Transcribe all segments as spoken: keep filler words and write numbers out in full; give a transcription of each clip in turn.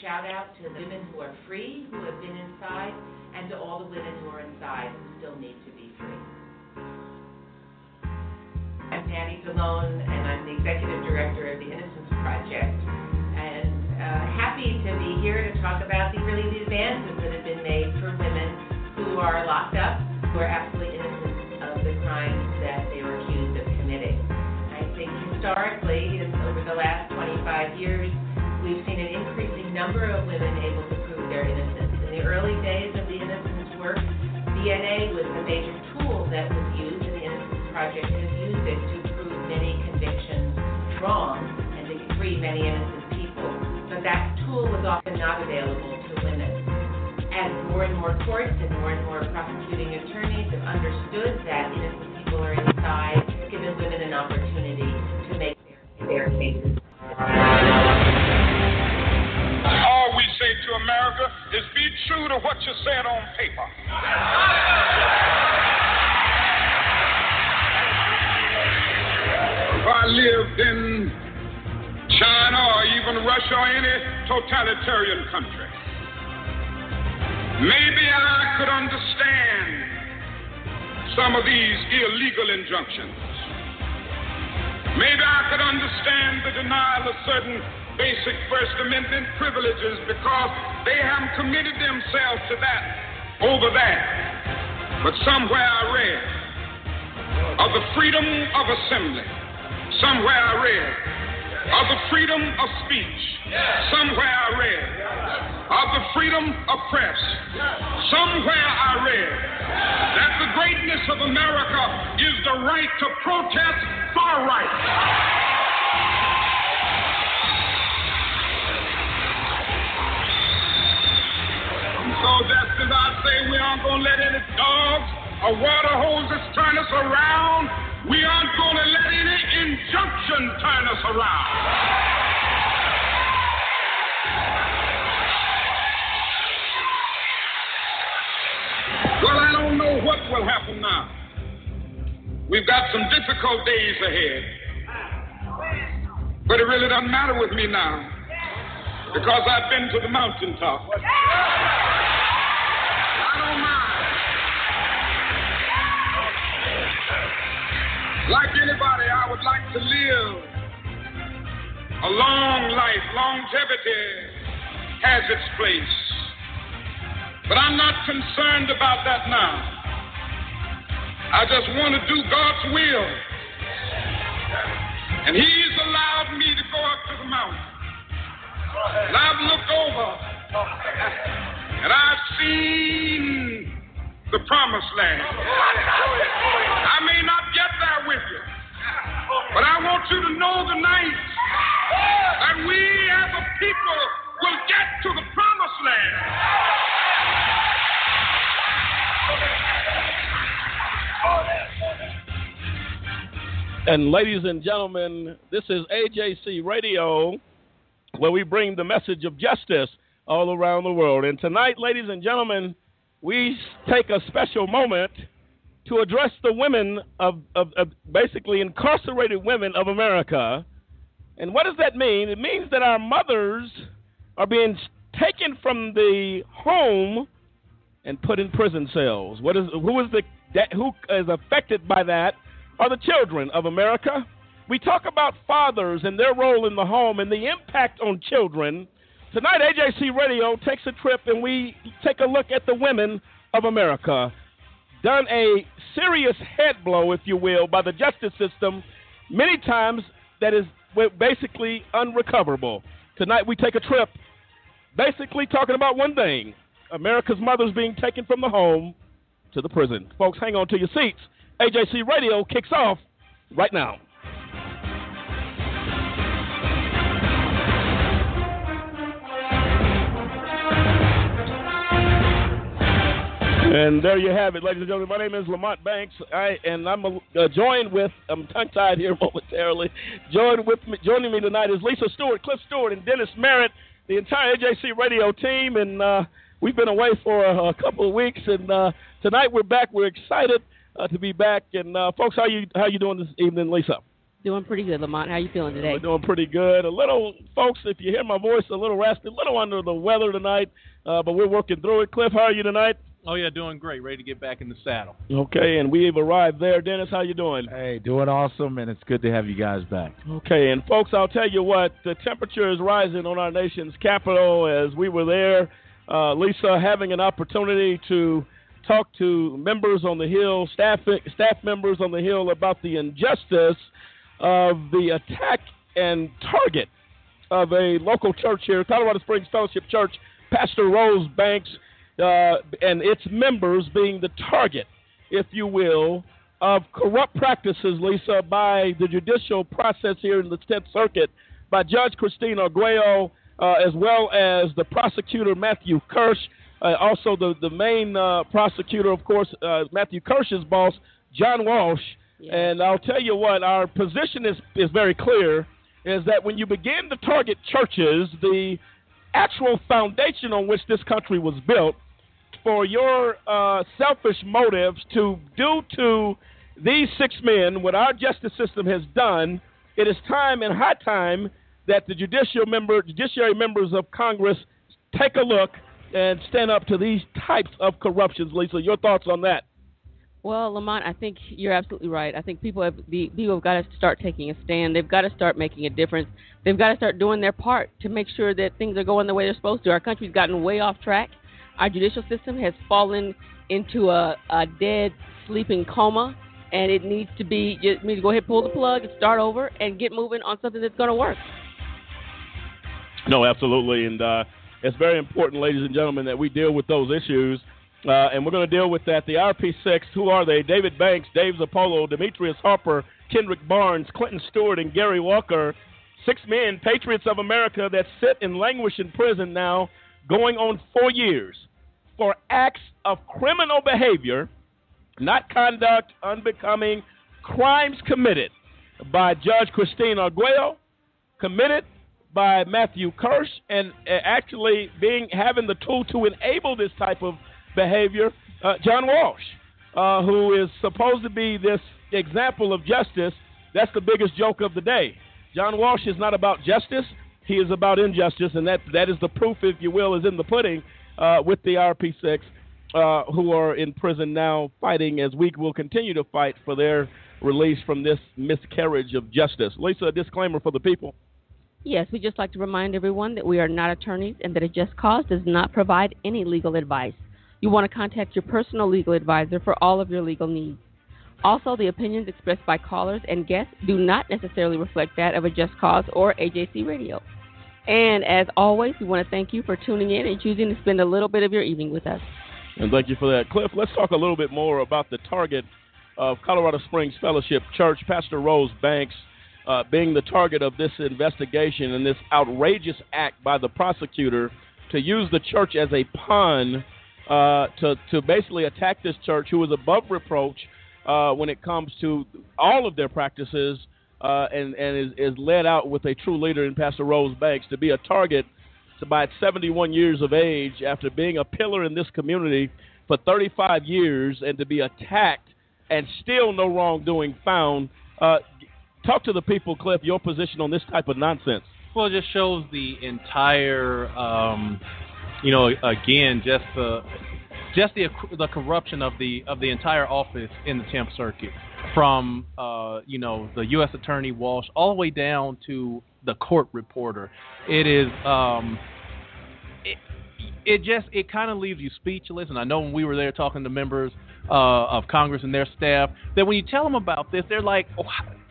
shout out to the women who are free, who have been inside, and to all the women who are inside who still need to be free. I'm Patty Delone, and I'm the Executive Director of the Innocence Project, and uh, happy to be here to talk about the really the advances that have been made for women who are locked up, who are absolutely innocent of the crimes that they were accused of committing. I think historically, in, over the last twenty-five years, we've seen an increasing number of women able to prove their innocence. In the early days of the innocence work, D N A was the major tool that was used, and the Innocence Project has used it to prove many convictions wrong and to free many innocent people. But that tool was often not available to women. As more and more courts and more and more prosecuting attorneys have understood that innocent people are inside, it's given women an opportunity to make their, their cases. All we say to America is be true to what you said on paper. If I lived in China or even Russia or any totalitarian country, maybe I could understand some of these illegal injunctions. Maybe I could understand the denial of certain basic First Amendment privileges because they haven't committed themselves to that over there. But somewhere I read of the freedom of assembly. Somewhere I read of the freedom of speech. Somewhere I read of the freedom of press. Somewhere I read that the greatness of America is the right to protest for rights. So just as I say we aren't going to let any dogs or water hoses turn us around, we aren't going to let any injunction turn us around. Well, I don't know what will happen now. We've got some difficult days ahead. But it really doesn't matter with me now because I've been to the mountaintop. I don't mind. Like anybody, I would like to live a long life. Longevity has its place. But I'm not concerned about that now. I just want to do God's will. And He's allowed me to go up to the mountain. And I've looked over and I've seen the promised land. I may not get there with you, but I want you to know tonight that we as a people will get to the promised land. And ladies and gentlemen, this is A J C Radio, where we bring the message of justice all around the world. And tonight, ladies and gentlemen, we take a special moment to address the women of, of, of basically incarcerated women of America. And what does that mean? It means that our mothers are being taken from the home and put in prison cells. What is who is the who is affected by that are the children of America. We talk about fathers and their role in the home and the impact on children. Tonight, A J C Radio takes a trip and we take a look at the women of America. Done a serious head blow, if you will, by the justice system, many times that is basically unrecoverable. Tonight, we take a trip basically talking about one thing: America's mothers being taken from the home to the prison. Folks, hang on to your seats. A J C Radio kicks off right now. And there you have it, ladies and gentlemen. My name is Lamont Banks, I, and I'm uh, joined with, I'm tongue-tied here momentarily, joined with me, joining me tonight is Lisa Stewart, Cliff Stewart, and Dennis Merritt, the entire A J C Radio team, and uh, we've been away for a, a couple of weeks, and uh, tonight we're back. We're excited uh, to be back, and uh, folks, how you how you doing this evening, Lisa? Doing pretty good, Lamont. How you feeling today? We're doing pretty good. A little, folks, if you hear my voice, a little raspy, a little under the weather tonight, uh, but we're working through it. Cliff, how are you tonight? Oh, yeah, doing great. Ready to get back in the saddle. Okay, and we've arrived there. Dennis, how you doing? Hey, doing awesome, and it's good to have you guys back. Okay, and folks, I'll tell you what, the temperature is rising on our nation's capital as we were there. Uh, Lisa, having an opportunity to talk to members on the Hill, staff staff members on the Hill about the injustice of the attack and target of a local church here, Colorado Springs Fellowship Church, Pastor Rose Banks, uh, and its members being the target, if you will, of corrupt practices, Lisa, by the judicial process here in the tenth Circuit, by Judge Christine Arguello, uh, as well as the prosecutor Matthew Kirsch, uh, also the, the main uh, prosecutor, of course, uh, Matthew Kirsch's boss, John Walsh. Yeah. And I'll tell you what, our position is, is very clear, is that when you begin to target churches, the actual foundation on which this country was built, for your uh, selfish motives to do to these six men what our justice system has done, it is time and high time that the judicial member, judiciary members of Congress take a look and stand up to these types of corruptions. Lisa, your thoughts on that? Well, Lamont, I think you're absolutely right. I think people have the people have got to start taking a stand. They've got to start making a difference. They've got to start doing their part to make sure that things are going the way they're supposed to. Our country's gotten way off track. Our judicial system has fallen into a, a dead, sleeping coma, and it needs to be just need to go ahead, pull the plug, and start over, and get moving on something that's going to work. No, absolutely, and uh, it's very important, ladies and gentlemen, that we deal with those issues. Uh, and we're going to deal with that. The R P six, who are they? David Banks, Dave Zappolo, Demetrius Harper, Kendrick Barnes, Clinton Stewart, and Gary Walker. Six men, patriots of America, that sit and languish in prison now, going on four years for acts of criminal behavior, not conduct, unbecoming, crimes committed by Judge Christine Arguello, committed by Matthew Kirsch, and uh, actually being having the tool to enable this type of behavior, uh, John Walsh, uh, who is supposed to be this example of justice. That's the biggest joke of the day. John Walsh is not about justice. He is about injustice, and that that is the proof, if you will, is in the pudding uh, with the R P six, uh, who are in prison now fighting, as we will continue to fight for their release from this miscarriage of justice. Lisa, a disclaimer for the people. Yes, we'd just like to remind everyone that we are not attorneys and that a just cause does not provide any legal advice. You want to contact your personal legal advisor for all of your legal needs. Also, the opinions expressed by callers and guests do not necessarily reflect that of a Just Cause or A J C Radio. And as always, we want to thank you for tuning in and choosing to spend a little bit of your evening with us. And thank you for that. Cliff, let's talk a little bit more about the target of Colorado Springs Fellowship Church, Pastor Rose Banks, uh, being the target of this investigation and this outrageous act by the prosecutor to use the church as a pawn Uh, to, to basically attack this church, who is above reproach uh, when it comes to all of their practices, uh, and, and is, is led out with a true leader in Pastor Rose Banks to be a target to, by seventy-one years of age, after being a pillar in this community for thirty-five years, and to be attacked and still no wrongdoing found. Uh, talk to the people, Cliff, your position on this type of nonsense. Well, it just shows the entire... Um You know, again, just the just the the corruption of the of the entire office in the tenth Circuit, from uh, you know the U S Attorney Walsh all the way down to the court reporter. It is um, it, it just it kind of leaves you speechless. And I know when we were there talking to members uh, of Congress and their staff, that when you tell them about this, they're like, oh,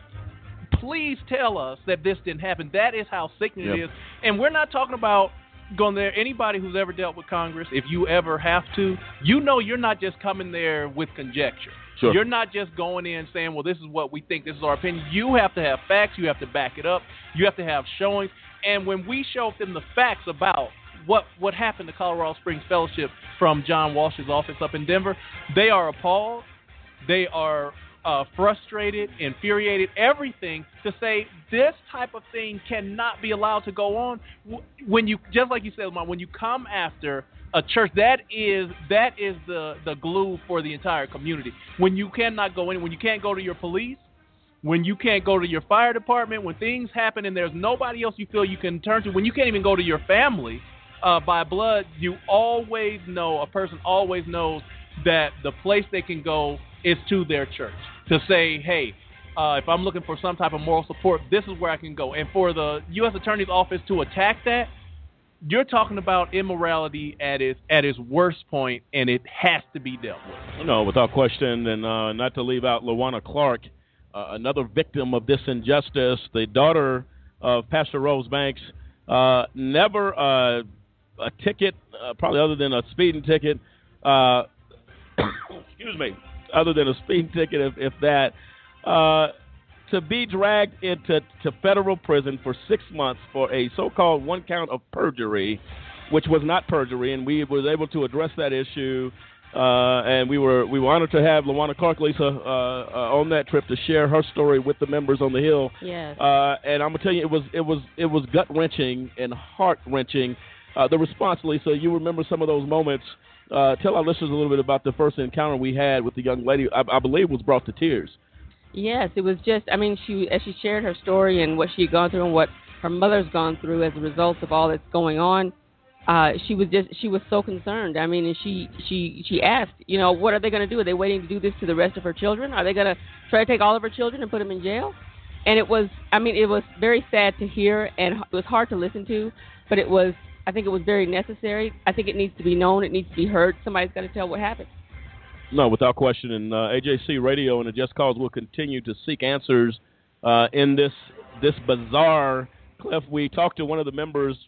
please tell us that this didn't happen. That is how sickening yep. it is. And we're not talking about going there. Anybody who's ever dealt with Congress, if you ever have to, you know you're not just coming there with conjecture. Sure. You're not just going in saying, well, this is what we think, this is our opinion. You have to have facts. You have to back it up. You have to have showings. And when we show them the facts about what, what happened to Colorado Springs Fellowship from John Walsh's office up in Denver, they are appalled. They are Uh, frustrated, infuriated, everything, to say this type of thing cannot be allowed to go on. When you, just like you said, when you come after a church, that is that is the, the glue for the entire community. When you cannot go in, when you can't go to your police, when you can't go to your fire department, when things happen and there's nobody else you feel you can turn to, when you can't even go to your family uh, by blood, you always know, a person always knows that the place they can go is to their church to say, hey, uh, if I'm looking for some type of moral support, this is where I can go. And for the U S Attorney's Office to attack that, you're talking about immorality at its at its worst point, and it has to be dealt with. No, without question, and uh, not to leave out LaWanna Clark, uh, another victim of this injustice, the daughter of Pastor Rose Banks, uh, never uh, a ticket, uh, probably other than a speeding ticket, uh, excuse me, other than a speeding ticket, if, if that, uh, to be dragged into to federal prison for six months for a so-called one count of perjury, which was not perjury, and we was able to address that issue. Uh, and we were we were honored to have LaWanna Clark, Lisa, uh, uh, on that trip to share her story with the members on the Hill. Yes. Uh, and I'm gonna tell you, it was it was it was gut wrenching and heart wrenching. Uh, the response, Lisa, you remember some of those moments. Uh, tell our listeners a little bit about the first encounter we had with the young lady. I, I believe was brought to tears. Yes, it was just, I mean, she as she shared her story and what she had gone through and what her mother's gone through as a result of all that's going on, uh, she was just, she was so concerned. I mean, and she, she, she asked, you know, what are they going to do? Are they waiting to do this to the rest of her children? Are they going to try to take all of her children and put them in jail? And it was, I mean, it was very sad to hear, and it was hard to listen to, but it was, I think it was very necessary. I think it needs to be known. It needs to be heard. Somebody's got to tell what happened. No, without question. And uh, A J C Radio and the Just Cause will continue to seek answers uh, in this this bizarre cliff. We talked to one of the members,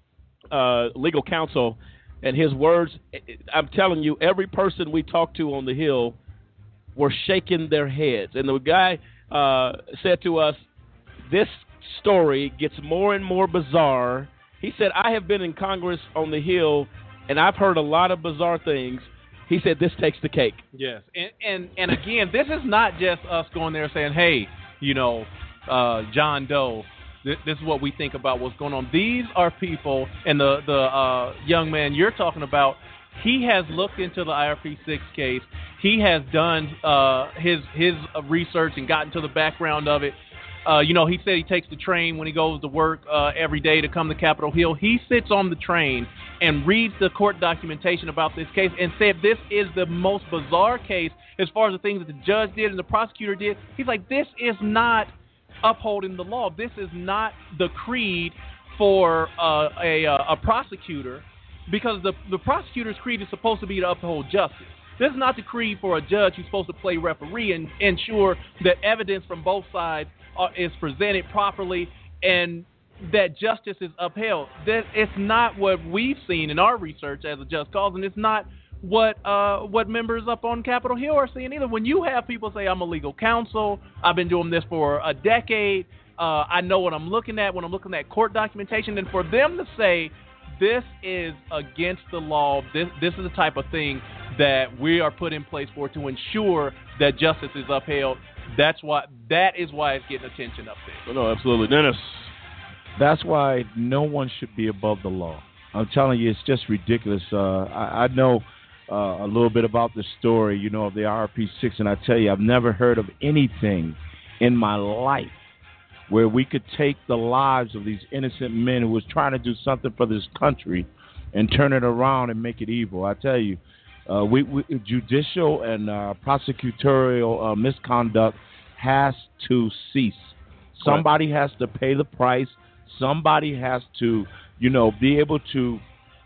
uh, legal counsel, and his words, I'm telling you, every person we talked to on the Hill were shaking their heads. And the guy uh, said to us, this story gets more and more bizarre. He said, I have been in Congress on the Hill, and I've heard a lot of bizarre things. He said this takes the cake. Yes, and and, and again, this is not just us going there saying, hey, you know, uh, John Doe, this, this is what we think about what's going on. These are people, and the, the uh, young man you're talking about, he has looked into the I R P six case. He has done uh, his, his research and gotten to the background of it. Uh, you know, he said he takes the train when he goes to work uh, every day to come to Capitol Hill. He sits on the train and reads the court documentation about this case and said this is the most bizarre case as far as the things that the judge did and the prosecutor did. He's like, this is not upholding the law. This is not the creed for uh, a, a prosecutor, because the, the prosecutor's creed is supposed to be to uphold justice. This is not the creed for a judge who's supposed to play referee and ensure that evidence from both sides uh, is presented properly and that justice is upheld. That it's not what we've seen in our research as a just cause, and it's not what uh, what members up on Capitol Hill are seeing either. When you have people say, I'm a legal counsel, I've been doing this for a decade, uh, I know what I'm looking at when I'm looking at court documentation, and for them to say this is against the law, this this is the type of thing that we are put in place for to ensure that justice is upheld, that's why that is why it's getting attention up there. No, absolutely. Dennis. That's why no one should be above the law. I'm telling you, it's just ridiculous. Uh, I, I know uh, a little bit about the story, you know, of the I R P six, and I tell you, I've never heard of anything in my life where we could take the lives of these innocent men who was trying to do something for this country and turn it around and make it evil. I tell you, uh, we, we judicial and uh, prosecutorial uh, misconduct has to cease. Somebody has to pay the price. Somebody has to, you know, be able to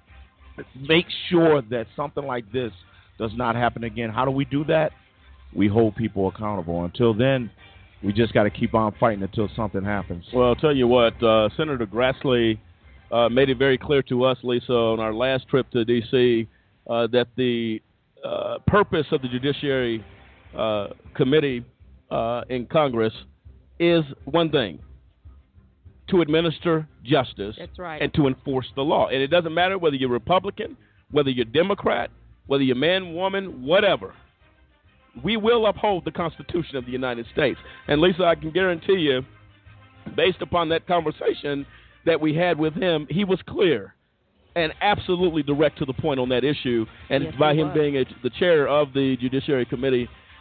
make sure that something like this does not happen again. How do we do that? We hold people accountable. Until then, we just got to keep on fighting until something happens. Well, I'll tell you what, uh, Senator Grassley uh, made it very clear to us, Lisa, on our last trip to D C, uh, that the uh, purpose of the Judiciary uh, Committee uh, in Congress is one thing: to administer justice. That's right. And to enforce the law. And it doesn't matter whether you're Republican, whether you're Democrat, whether you're man, woman, whatever. We will uphold the Constitution of the United States. And, Lisa, I can guarantee you, based upon that conversation that we had with him, he was clear and absolutely direct to the point on that issue. And yes, by him was. being a, the chair of the Judiciary Committee,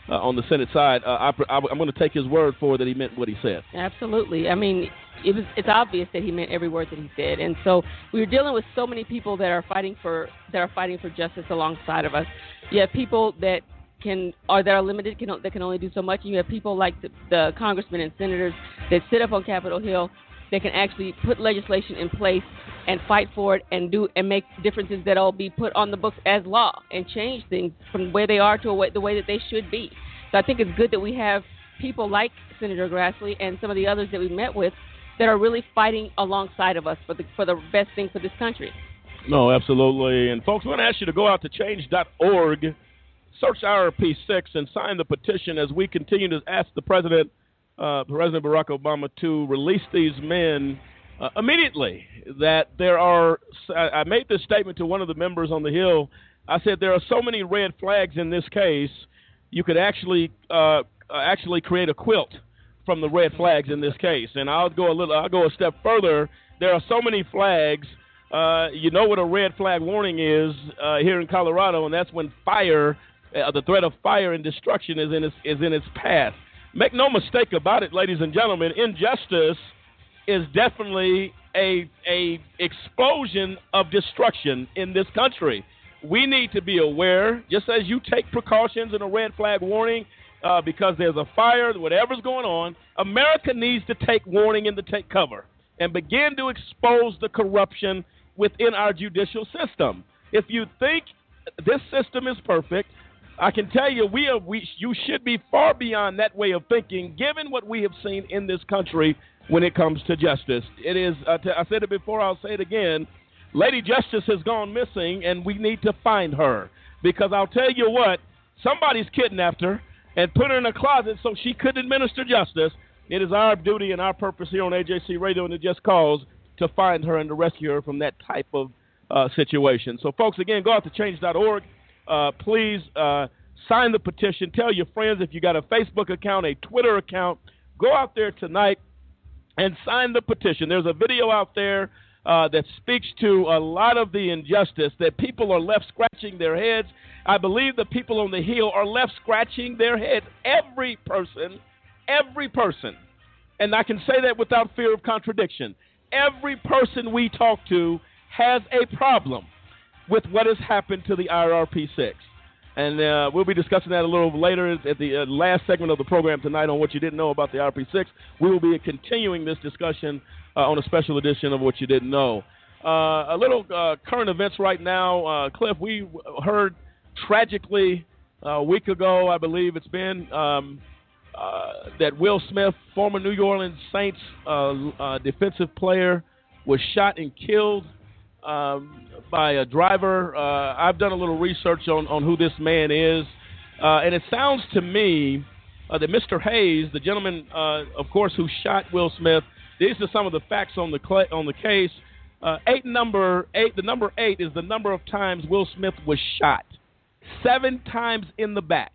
uh, on the Senate side, uh, I, I, I'm going to take his word for that he meant what he said. Absolutely. I mean, it was, it's obvious that he meant every word that he said. And so we're dealing with so many people that are fighting for that are fighting for justice alongside of us. You have people that can or that are limited, can, that can only do so much. And you have people like the, the congressmen and senators that sit up on Capitol Hill that can actually put legislation in place and fight for it and do and make differences that will be put on the books as law and change things from where they are to a way, the way that they should be. So I think it's good that we have people like Senator Grassley and some of the others that we met with that are really fighting alongside of us for the for the best thing for this country. No, absolutely. And folks, we're going to ask you to go out to change dot org, search I R P six, and sign the petition as we continue to ask the president, uh, President Barack Obama, to release these men Uh, immediately. That there are, I made this statement to one of the members on the Hill. I said there are so many red flags in this case, you could actually uh, actually create a quilt from the red flags in this case. And I'll go a little, I'll go a step further. There are so many flags. Uh, you know what a red flag warning is uh, here in Colorado, and that's when fire, uh, the threat of fire and destruction is in its is in its path. Make no mistake about it, ladies and gentlemen. Injustice is definitely a a explosion of destruction in this country. We need to be aware, just as you take precautions in a red flag warning uh, because there's a fire, whatever's going on, America needs to take warning and to take cover and begin to expose the corruption within our judicial system. If you think this system is perfect, I can tell you we are, we you should be far beyond that way of thinking, given what we have seen in this country when it comes to justice. It is, uh, t- I said it before, I'll say it again, Lady Justice has gone missing, and we need to find her. Because I'll tell you what, somebody's kidnapped her and put her in a closet so she couldn't administer justice. It is our duty and our purpose here on A J C Radio and the Just Cause to find her and to rescue her from that type of uh, situation. So, folks, again, go out to change dot org. Uh, please uh, sign the petition. Tell your friends if you got a Facebook account, a Twitter account, go out there tonight and sign the petition. There's a video out there uh, that speaks to a lot of the injustice that people are left scratching their heads. I believe the people on the Hill are left scratching their heads. Every person, every person, and I can say that without fear of contradiction, every person we talk to has a problem with what has happened to the I R P six. And uh, we'll be discussing that a little later at the uh, last segment of the program tonight on what you didn't know about the I R P six. We will be continuing this discussion uh, on a special edition of What You Didn't Know. Uh, a little uh, current events right now. Uh, Cliff, we heard tragically uh, a week ago, I believe it's been, um, uh, that Will Smith, former New Orleans Saints uh, uh, defensive player, was shot and killed Um, by a driver. Uh, I've done a little research on, on who this man is, uh, and it sounds to me uh, that Mister Hayes, the gentleman, uh, of course, who shot Will Smith, these are some of the facts on the cl- on the case. Uh, eight number eight, the number eight is the number of times Will Smith was shot. Seven times in the back,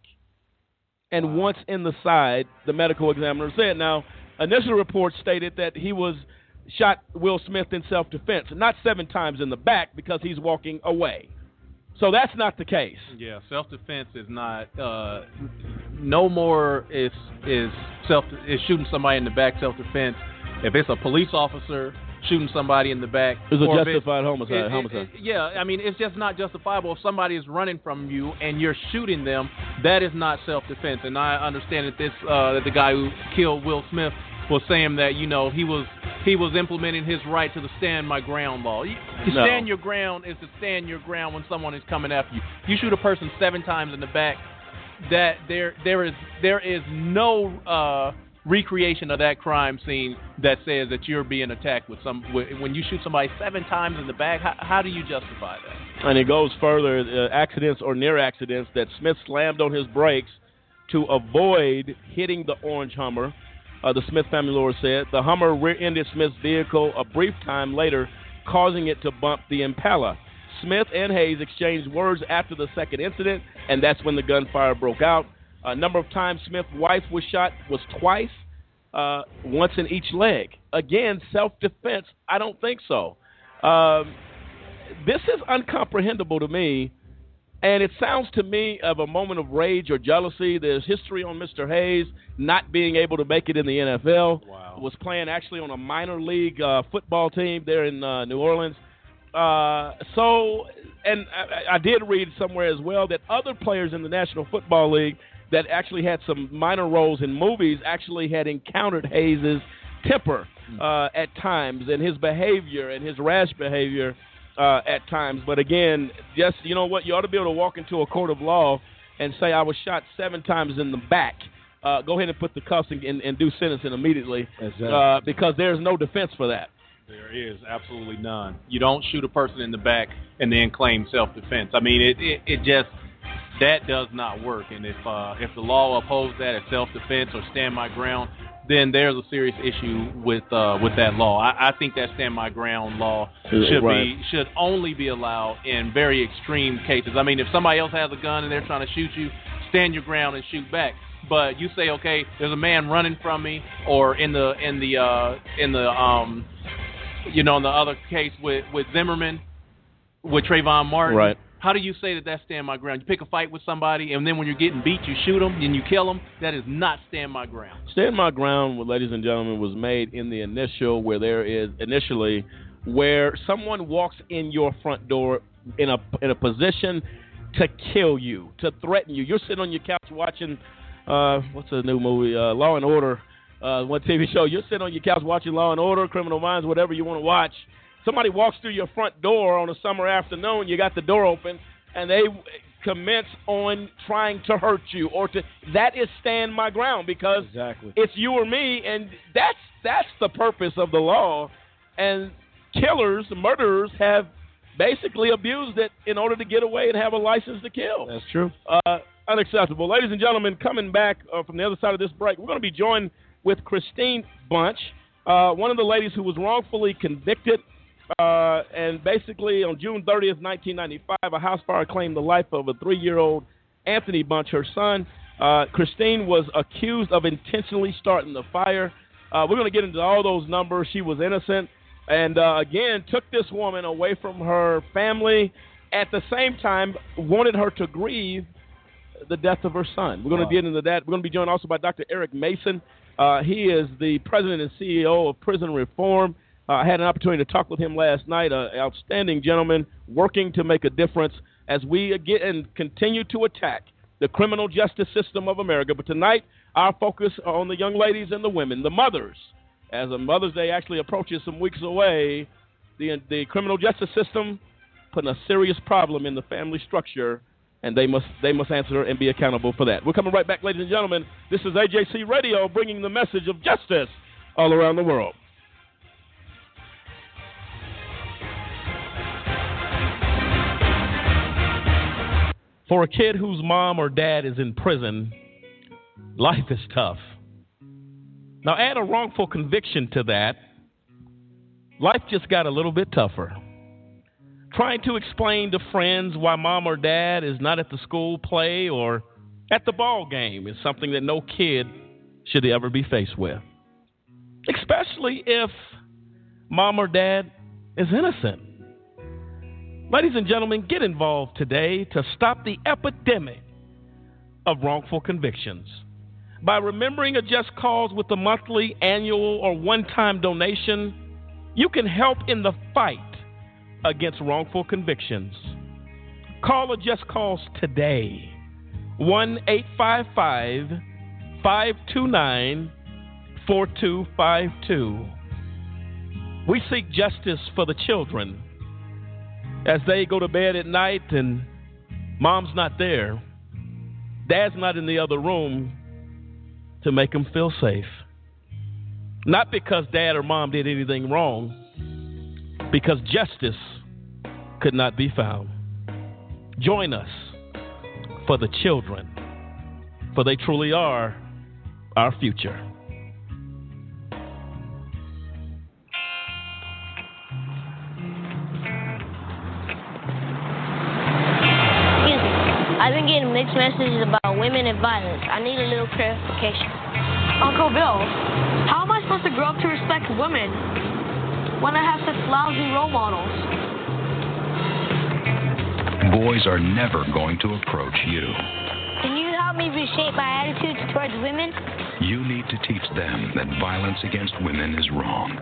and wow. once in the side. The medical examiner said. Now, initial reports stated that he was shot Will Smith in self-defense, not seven times in the back because he's walking away. So that's not the case. Yeah, self-defense is not. Uh, no more is is self is shooting somebody in the back self-defense. If it's a police officer shooting somebody in the back, it's a justified homicide. It, it, homicide. It, yeah, I mean it's just not justifiable. If somebody is running from you and you're shooting them, that is not self-defense. And I understand that this uh, that the guy who killed Will Smith was saying that, you know, he was he was implementing his right to the stand my ground law. You, to no. stand your ground is to stand your ground when someone is coming after you. You shoot a person seven times in the back, that there there is there is no uh, recreation of that crime scene that says that you're being attacked with some. When you shoot somebody seven times in the back, how, how do you justify that? And it goes further, uh, accidents or near accidents that Smith slammed on his brakes to avoid hitting the orange Hummer. Uh, the Smith family lawyer said the Hummer rear-ended Smith's vehicle a brief time later, causing it to bump the Impala. Smith and Hayes exchanged words after the second incident, and that's when the gunfire broke out. A number of times Smith's wife was shot was twice, uh, once in each leg. Again, self-defense? I don't think so. Um, this is incomprehensible to me. And it sounds to me of a moment of rage or jealousy. There's history on Mister Hayes not being able to make it in the N F L. Wow. Was playing actually on a minor league uh, football team there in uh, New Orleans. Uh, so, and I, I did read somewhere as well that other players in the National Football League that actually had some minor roles in movies actually had encountered Hayes' temper uh, at times and his behavior and his rash behavior uh, at times. But again, just, you know what, you ought to be able to walk into a court of law and say I was shot seven times in the back. Uh, go ahead and put the cuffs and, and, and do sentencing immediately exactly. uh, because there's no defense for that. There is absolutely none. You don't shoot a person in the back and then claim self-defense. I mean, it, it, it just – that does not work. And if uh, if the law upholds that as self-defense or stand my ground, then there's a serious issue with uh, with that law. I, I think that stand my ground law should right. be should only be allowed in very extreme cases. I mean, if somebody else has a gun and they're trying to shoot you, stand your ground and shoot back. But you say, okay, there's a man running from me, or in the in the uh, in the um, you know, in the other case with, with Zimmerman, with Trayvon Martin. Right. How do you say that that's stand my ground? You pick a fight with somebody, and then when you're getting beat, you shoot them, and you kill them. That is not stand my ground. Stand my ground, ladies and gentlemen, was made in the initial where there is initially where someone walks in your front door in a in a position to kill you, to threaten you. You're sitting on your couch watching uh, what's the new movie, uh, Law and Order, uh, one T V show. You're sitting on your couch watching Law and Order, Criminal Minds, whatever you want to watch. Somebody walks through your front door on a summer afternoon, you got the door open, and they commence on trying to hurt you or to – that is stand my ground because exactly. it's you or me, and that's that's the purpose of the law. And killers, murderers have basically abused it in order to get away and have a license to kill. That's true. Uh, unacceptable. Ladies and gentlemen, coming back uh, from the other side of this break, we're going to be joined with Christine Bunch, uh, one of the ladies who was wrongfully convicted. Uh, and basically, on June thirtieth, nineteen ninety-five, a house fire claimed the life of a three-year-old Anthony Bunch, her son. Uh, Christine was accused of intentionally starting the fire. Uh, we're going to get into all those numbers. She was innocent and, uh, again, took this woman away from her family. At the same time, wanted her to grieve the death of her son. We're going wow. to get into that. We're going to be joined also by Doctor Eric Mason. Uh, he is the president and C E O of Prison Reform. Uh, I had an opportunity to talk with him last night, an outstanding gentleman working to make a difference as we again continue to attack the criminal justice system of America. But tonight, our focus on the young ladies and the women, the mothers. As a Mother's Day actually approaches some weeks away, the, the criminal justice system putting a serious problem in the family structure, and they must they must answer and be accountable for that. We're coming right back, ladies and gentlemen. This is A J C Radio bringing the message of justice all around the world. For a kid whose mom or dad is in prison, life is tough. Now add a wrongful conviction to that, life just got a little bit tougher. Trying to explain to friends why mom or dad is not at the school play or at the ball game is something that no kid should ever be faced with. Especially if mom or dad is innocent. Ladies and gentlemen, get involved today to stop the epidemic of wrongful convictions. By remembering a Just Cause with a monthly, annual, or one-time donation, you can help in the fight against wrongful convictions. Call a Just Cause today. one eight five five, five two nine, four two five two. We seek justice for the children as they go to bed at night and mom's not there, dad's not in the other room to make them feel safe. Not because dad or mom did anything wrong, because justice could not be found. Join us for the children, for they truly are our future. I've been getting mixed messages about women and violence. I need a little clarification. Uncle Bill, how am I supposed to grow up to respect women when I have such lousy role models? boys are never going to approach you. Can you help me reshape my attitudes towards women? You need to teach them that violence against women is wrong.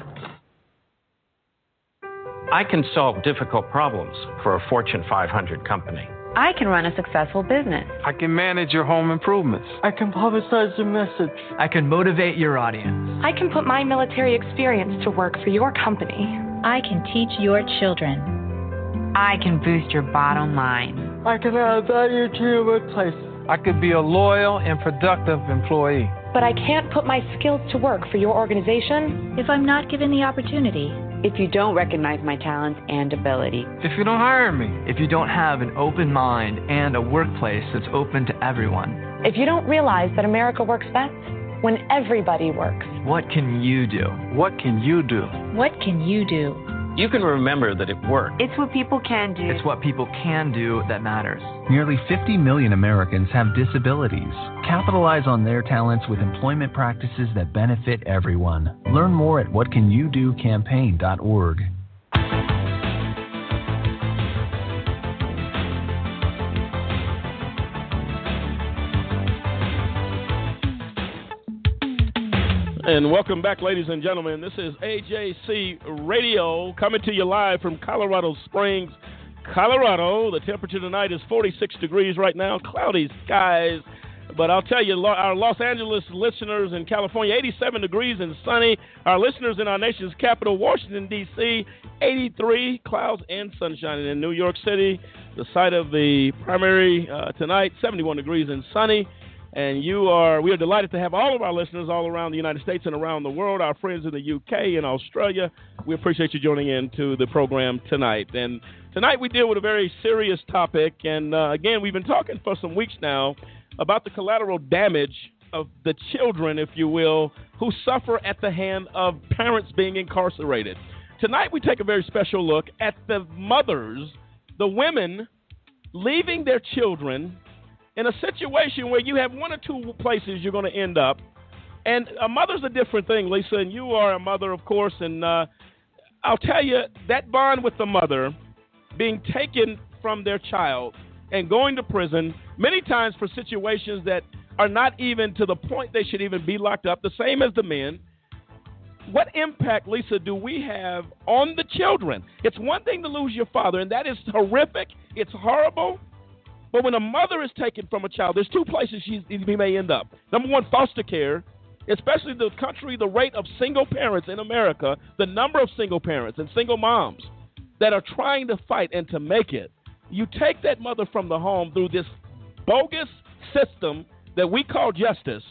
I can solve difficult problems for a Fortune five hundred company. I can run a successful business. I can manage your home improvements. I can publicize your message. I can motivate your audience. I can put my military experience to work for your company. I can teach your children. I can boost your bottom line. I can add value to your workplace. I could be a loyal and productive employee. But I can't put my skills to work for your organization if I'm not given the opportunity. If you don't recognize my talents and ability. If you don't hire me. If you don't have an open mind and a workplace that's open to everyone. If you don't realize that America works best when everybody works. What can you do? What can you do? What can you do? You can remember that it worked. It's what people can do. It's what people can do that matters. Nearly fifty million Americans have disabilities. Capitalize on their talents with employment practices that benefit everyone. Learn more at what can you do campaign dot org. And welcome back, ladies and gentlemen. This is A J C Radio coming to you live from Colorado Springs, Colorado. The temperature tonight is forty-six degrees right now, cloudy skies. But I'll tell you, our Los Angeles listeners in California, eighty-seven degrees and sunny. Our listeners in our nation's capital, Washington, D C, eighty-three, clouds and sunshine. And in New York City, the site of the primary uh, tonight, seventy-one degrees and sunny. And you are, we are delighted to have all of our listeners all around the United States and around the world, our friends in the U K and Australia. We appreciate you joining in to the program tonight. And tonight we deal with a very serious topic. And uh, again, we've been talking for some weeks now about the collateral damage of the children, if you will, who suffer at the hand of parents being incarcerated. Tonight we take a very special look at the mothers, the women, leaving their children in a situation where you have one or two places you're going to end up. And a mother's a different thing, Lisa, and you are a mother, of course, and uh, I'll tell you, that bond with the mother being taken from their child and going to prison, many times for situations that are not even to the point they should even be locked up, the same as the men. What impact, Lisa, do we have on the children? It's one thing to lose your father, and that is horrific. It's horrible. But when a mother is taken from a child, there's two places she, he may end up. Number one, foster care, especially the country, the rate of single parents in America, the number of single parents and single moms that are trying to fight and to make it. You take that mother from the home through this bogus system that we call justice.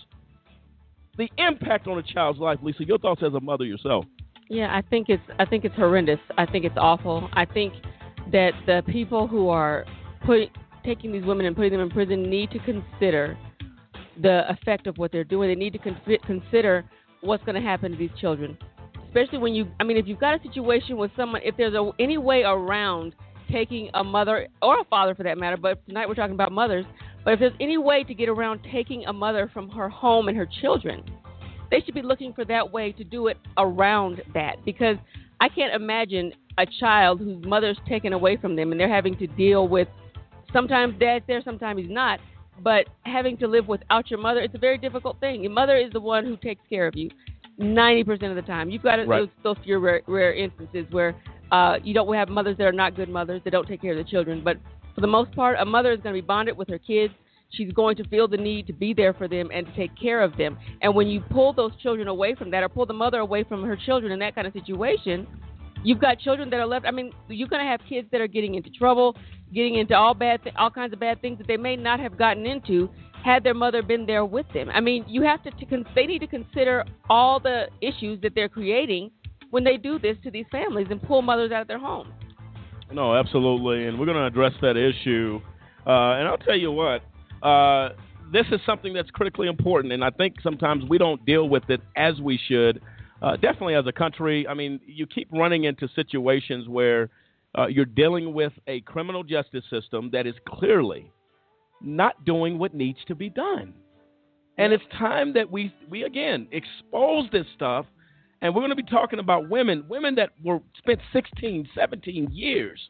The impact on a child's life, Lisa, your thoughts as a mother yourself. Yeah, I think it's I think it's horrendous. I think it's awful. I think that the people who are putting taking these women and putting them in prison need to consider the effect of what they're doing. They need to con- consider what's going to happen to these children, especially when you, I mean, if you've got a situation with someone, if there's a, any way around taking a mother or a father for that matter, but tonight we're talking about mothers, but if there's any way to get around taking a mother from her home and her children, they should be looking for that way to do it around that, because I can't imagine a child whose mother's taken away from them and they're having to deal with, sometimes dad's there, sometimes he's not. But having to live without your mother, it's a very difficult thing. Your mother is the one who takes care of you ninety percent of the time. You've got to, right. those, those few rare, rare instances where uh, you don't have mothers that are not good mothers, that don't take care of the children. But for the most part, a mother is going to be bonded with her kids. She's going to feel the need to be there for them and to take care of them. And when you pull those children away from that, or pull the mother away from her children in that kind of situation, you've got children that are left. I mean, you're going to have kids that are getting into trouble, getting into all bad, th- all kinds of bad things that they may not have gotten into had their mother been there with them. I mean, you have to. to con- they need to consider all the issues that they're creating when they do this to these families and pull mothers out of their homes. No, absolutely, and we're going to address that issue. Uh, and I'll tell you what, uh, this is something that's critically important, and I think sometimes we don't deal with it as we should. Uh, definitely as a country, I mean, you keep running into situations where uh, you're dealing with a criminal justice system that is clearly not doing what needs to be done. And it's time that we, we again, expose this stuff. And we're going to be talking about women, women that were spent sixteen, seventeen years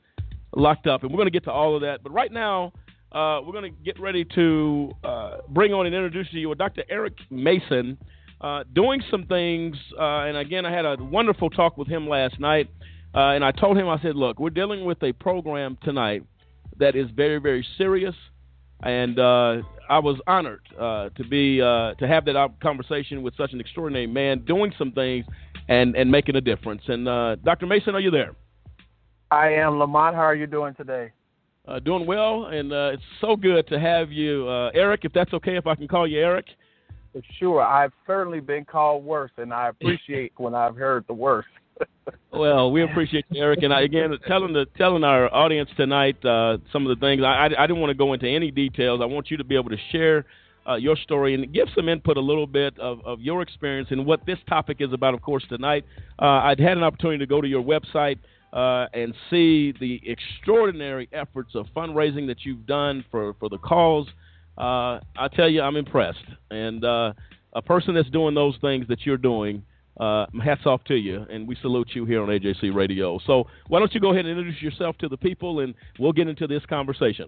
locked up, and we're going to get to all of that. But right now, uh, we're going to get ready to uh, bring on and introduce to you Doctor Eric Mason, uh, doing some things. Uh, and again, I had a wonderful talk with him last night, uh, and I told him, I said, look, we're dealing with a program tonight that is very, very serious, and uh, I was honored uh, to be uh, to have that conversation with such an extraordinary man doing some things and, and making a difference. And uh, Doctor Mason, are you there? I am, Lamont. How are you doing today? Uh, doing well, and uh, it's so good to have you. Uh, Eric, if that's okay, if I can call you Eric? Sure. I've certainly been called worse, and I appreciate when I've heard the worst. Well, we appreciate you, Eric. And I, again, telling the telling our audience tonight uh, some of the things. I, I, I didn't want to go into any details. I want you to be able to share uh, your story and give some input a little bit of, of your experience and what this topic is about, of course, tonight. Uh, I'd had an opportunity to go to your website Uh, and see the extraordinary efforts of fundraising that you've done for, for the cause. Uh, I tell you, I'm impressed. And uh, a person that's doing those things that you're doing, uh, hats off to you, and we salute you here on A J C Radio. So why don't you go ahead and introduce yourself to the people, and we'll get into this conversation.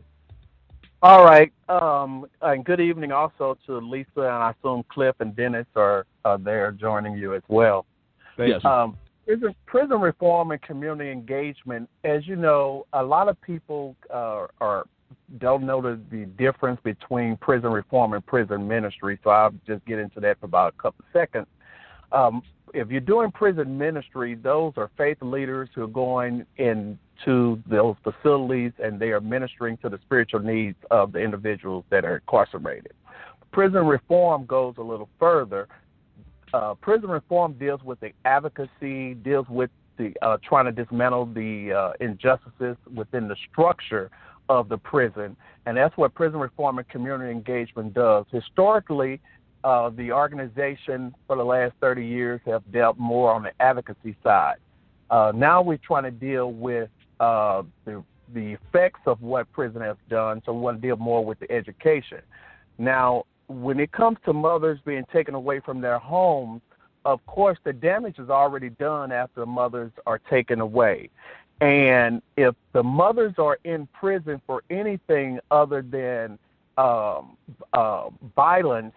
All right. Um, and good evening also to Lisa, and I assume Cliff and Dennis are uh, there joining you as well. Yes. Um, Prison, prison reform and community engagement, as you know, a lot of people uh, are don't know the, the difference between prison reform and prison ministry, so I'll just get into that for about a couple of seconds. Um, if you're doing prison ministry, those are faith leaders who are going into those facilities and they are ministering to the spiritual needs of the individuals that are incarcerated. Prison reform goes a little further. Uh, prison reform deals with the advocacy, deals with the uh, trying to dismantle the uh, injustices within the structure of the prison, and that's what prison reform and community engagement does. Historically, uh, the organization for the last thirty years have dealt more on the advocacy side. Uh, now we're trying to deal with uh, the, the effects of what prison has done, so we want to deal more with the education. Now, when it comes to mothers being taken away from their homes, of course, the damage is already done after the mothers are taken away. And if the mothers are in prison for anything other than um, uh, violence,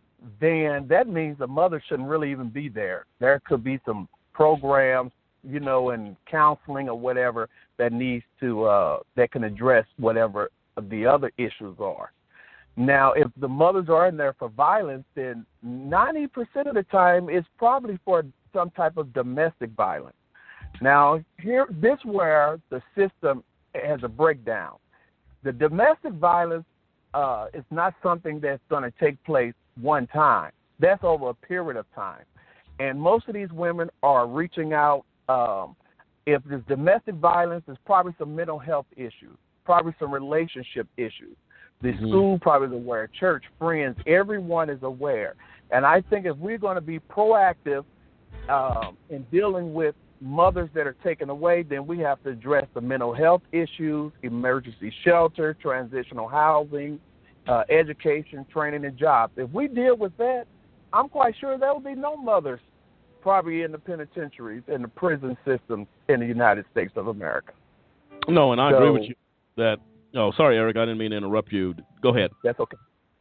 then that means the mother shouldn't really even be there. There could be some programs, you know, and counseling or whatever that needs to uh, that can address whatever the other issues are. Now, if the mothers are in there for violence, then ninety percent of the time it's probably for some type of domestic violence. Now, here, this where the system has a breakdown. The domestic violence uh, is not something that's going to take place one time. That's over a period of time. And most of these women are reaching out. Um, if there's domestic violence, there's probably some mental health issues, probably some relationship issues. The mm-hmm. school probably is aware, church, friends, everyone is aware. And I think if we're going to be proactive um, in dealing with mothers that are taken away, then we have to address the mental health issues, emergency shelter, transitional housing, uh, education, training, and jobs. If we deal with that, I'm quite sure there will be no mothers probably in the penitentiaries and the prison systems in the United States of America. No, and I so, agree with you that. Oh, sorry, Eric. I didn't mean to interrupt you. Go ahead. That's okay.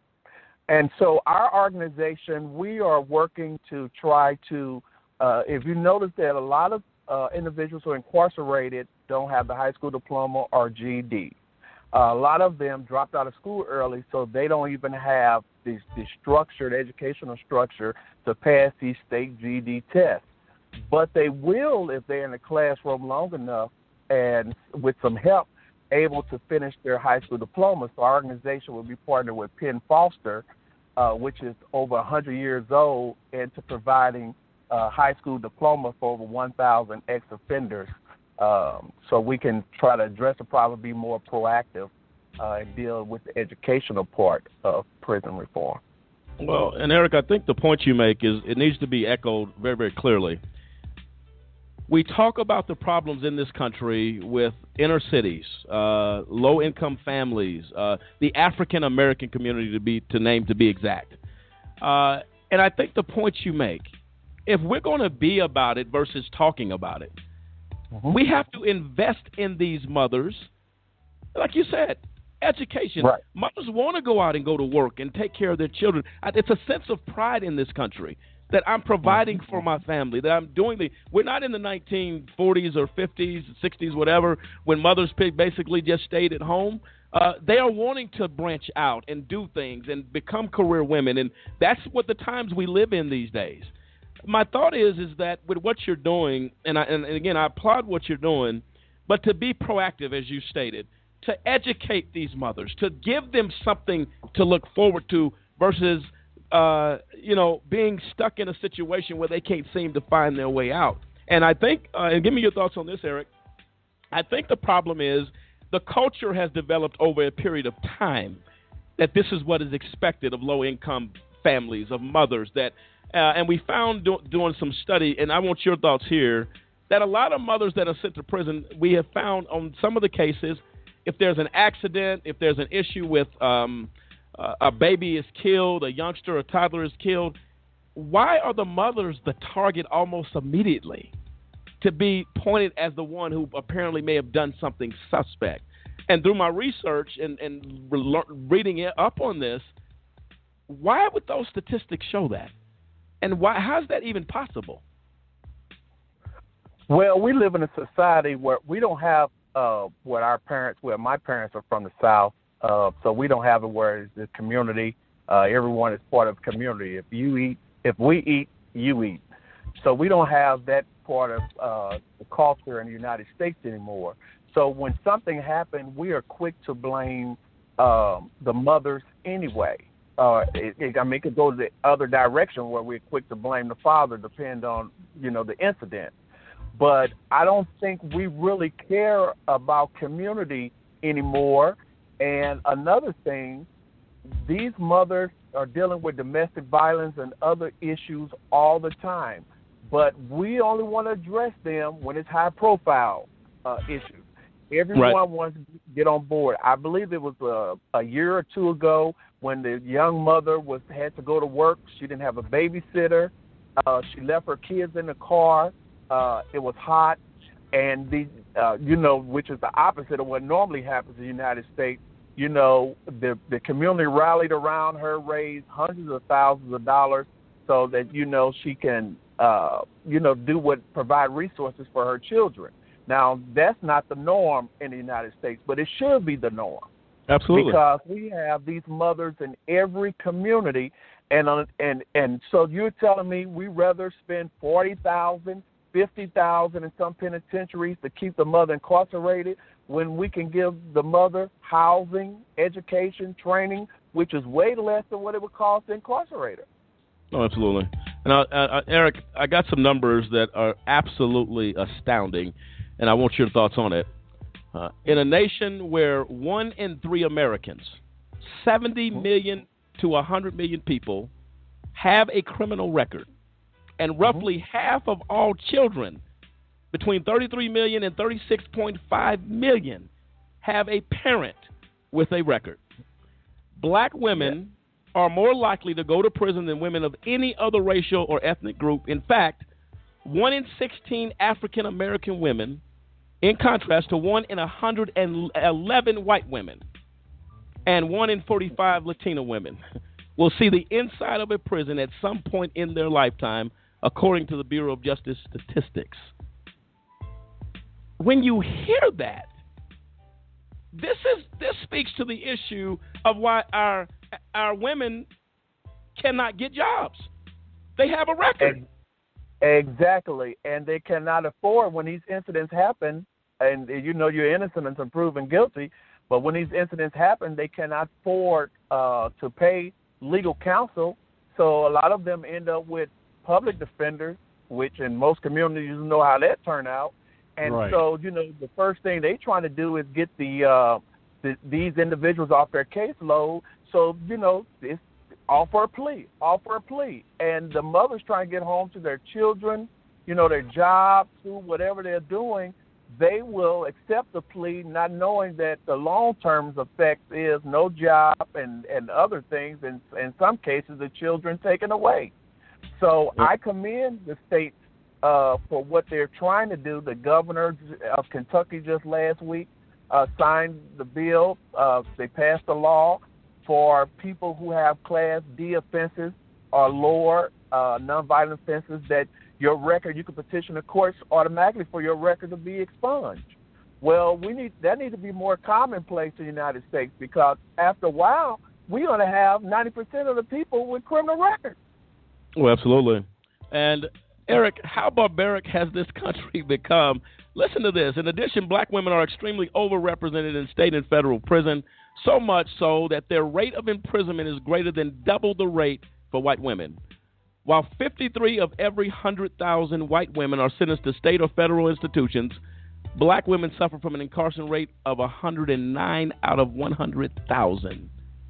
And so our organization, we are working to try to, uh, if you notice that a lot of uh, individuals who are incarcerated don't have the high school diploma or G E D. Uh, a lot of them dropped out of school early, so they don't even have the, the structured educational structure to pass these state G E D tests. But they will, if they're in the classroom long enough and with some help, able to finish their high school diploma. So our organization will be partnered with Penn Foster, uh, which is over one hundred years old, into providing uh, high school diploma for over one thousand ex-offenders. Um, so we can try to address the problem, be more proactive, uh, and deal with the educational part of prison reform. Well, and Eric, I think the point you make is it needs to be echoed very, very clearly. We talk about the problems in this country with inner cities, uh, low-income families, uh, the African-American community to be to name to be exact. Uh, and I think the point you make, if we're going to be about it versus talking about it, Mm-hmm. We have to invest in these mothers. Like you said, education. Right. Mothers want to go out and go to work and take care of their children. It's a sense of pride in this country that I'm providing for my family, that I'm doing the – we're not in the nineteen forties or fifties, sixties, whatever, when mothers basically just stayed at home. Uh, they are wanting to branch out and do things and become career women, and that's what the times we live in these days. My thought is is that with what you're doing, and, I, and again, I applaud what you're doing, but to be proactive, as you stated, to educate these mothers, to give them something to look forward to versus – Uh, you know, being stuck in a situation where they can't seem to find their way out. And I think, uh, and give me your thoughts on this, Eric, I think the problem is the culture has developed over a period of time that this is what is expected of low-income families, of mothers, that, uh, and we found do- doing some study, and I want your thoughts here, that a lot of mothers that are sent to prison, we have found on some of the cases, if there's an accident, if there's an issue with um, Uh, a baby is killed, a youngster, a toddler is killed, why are the mothers the target almost immediately to be pointed as the one who apparently may have done something suspect? And through my research and, and re- reading it up on this, why would those statistics show that? And why? How is that even possible? Well, we live in a society where we don't have uh, what our parents, where my parents are from the South, Uh, so we don't have it where it's the community. Uh, everyone is part of the community. If you eat, if we eat, you eat. So we don't have that part of uh, the culture in the United States anymore. So when something happened, we are quick to blame um, the mothers anyway. Uh, it, it, I mean, it could go the other direction where we're quick to blame the father, depend on, you know, the incident. But I don't think we really care about community anymore. And another thing, these mothers are dealing with domestic violence and other issues all the time. But we only want to address them when it's high-profile uh, issues. Everyone right. wants to get on board. I believe it was a, a year or two ago when the young mother was had to go to work. She didn't have a babysitter. Uh, she left her kids in the car. Uh, it was hot. And, the, uh, you know, which is the opposite of what normally happens in the United States. You know, the, the community rallied around her, raised hundreds of thousands of dollars so that, you know, she can, uh, you know, do what, provide resources for her children. Now, that's not the norm in the United States, but it should be the norm. Absolutely. Because we have these mothers in every community. And, uh, and, and so you're telling me we rather spend forty thousand dollars, fifty thousand dollars in some penitentiaries to keep the mother incarcerated when we can give the mother housing, education, training, which is way less than what it would cost to incarcerate her. Oh, absolutely. And I, I, Eric, I got some numbers that are absolutely astounding, and I want your thoughts on it. Uh, in a nation where one in three Americans, seventy million to one hundred million people, have a criminal record, and roughly mm-hmm. half of all children, between thirty-three million and thirty-six point five million, have a parent with a record. Black women yeah. are more likely to go to prison than women of any other racial or ethnic group. In fact, one in sixteen African American women, in contrast to one in one hundred eleven white women, and one in forty-five Latina women, will see the inside of a prison at some point in their lifetime, according to the Bureau of Justice Statistics. When you hear that, this is this speaks to the issue of why our our women cannot get jobs. They have a record. Exactly, and they cannot afford when these incidents happen. And you know you're innocent until proven guilty, but when these incidents happen, they cannot afford uh, to pay legal counsel. So a lot of them end up with public defenders, which in most communities you know how that turned out. And right. so, you know, the first thing they trying to do is get the, uh, the these individuals off their caseload. So, you know, it's offer a plea, offer a plea. And the mothers trying to get home to their children, you know, their jobs, whatever they're doing, they will accept the plea not knowing that the long-term effect is no job and, and other things, and in some cases the children taken away. So I commend the states uh, for what they're trying to do. The governor of Kentucky just last week uh, signed the bill. Uh, they passed a law for people who have Class D offenses or lower uh, nonviolent offenses that your record, you can petition the courts automatically for your record to be expunged. Well, we need that needs to be more commonplace in the United States, because after a while, we're going to have ninety percent of the people with criminal records. Well, absolutely. And, Eric, how barbaric has this country become? Listen to this. In addition, black women are extremely overrepresented in state and federal prison, so much so that their rate of imprisonment is greater than double the rate for white women. While fifty-three of every one hundred thousand white women are sentenced to state or federal institutions, black women suffer from an incarceration rate of one hundred nine out of one hundred thousand.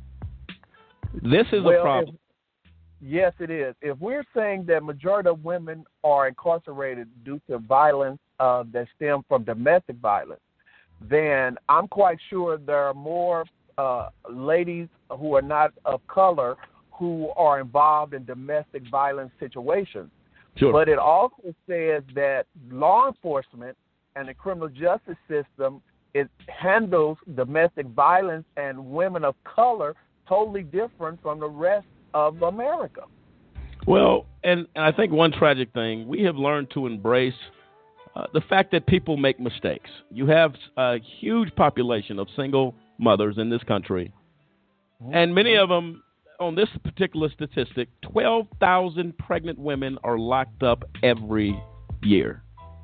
This is well, a problem. If, yes, it is. If we're saying that majority of women are incarcerated due to violence uh, that stem from domestic violence, then I'm quite sure there are more uh, ladies who are not of color who are involved in domestic violence situations. Sure. But it also says that law enforcement and the criminal justice system, it handles domestic violence and women of color totally different from the rest of America. Well, and, and I think one tragic thing, we have learned to embrace uh, the fact that people make mistakes. You have a huge population of single mothers in this country, and many of them, on this particular statistic, twelve thousand pregnant women are locked up every year.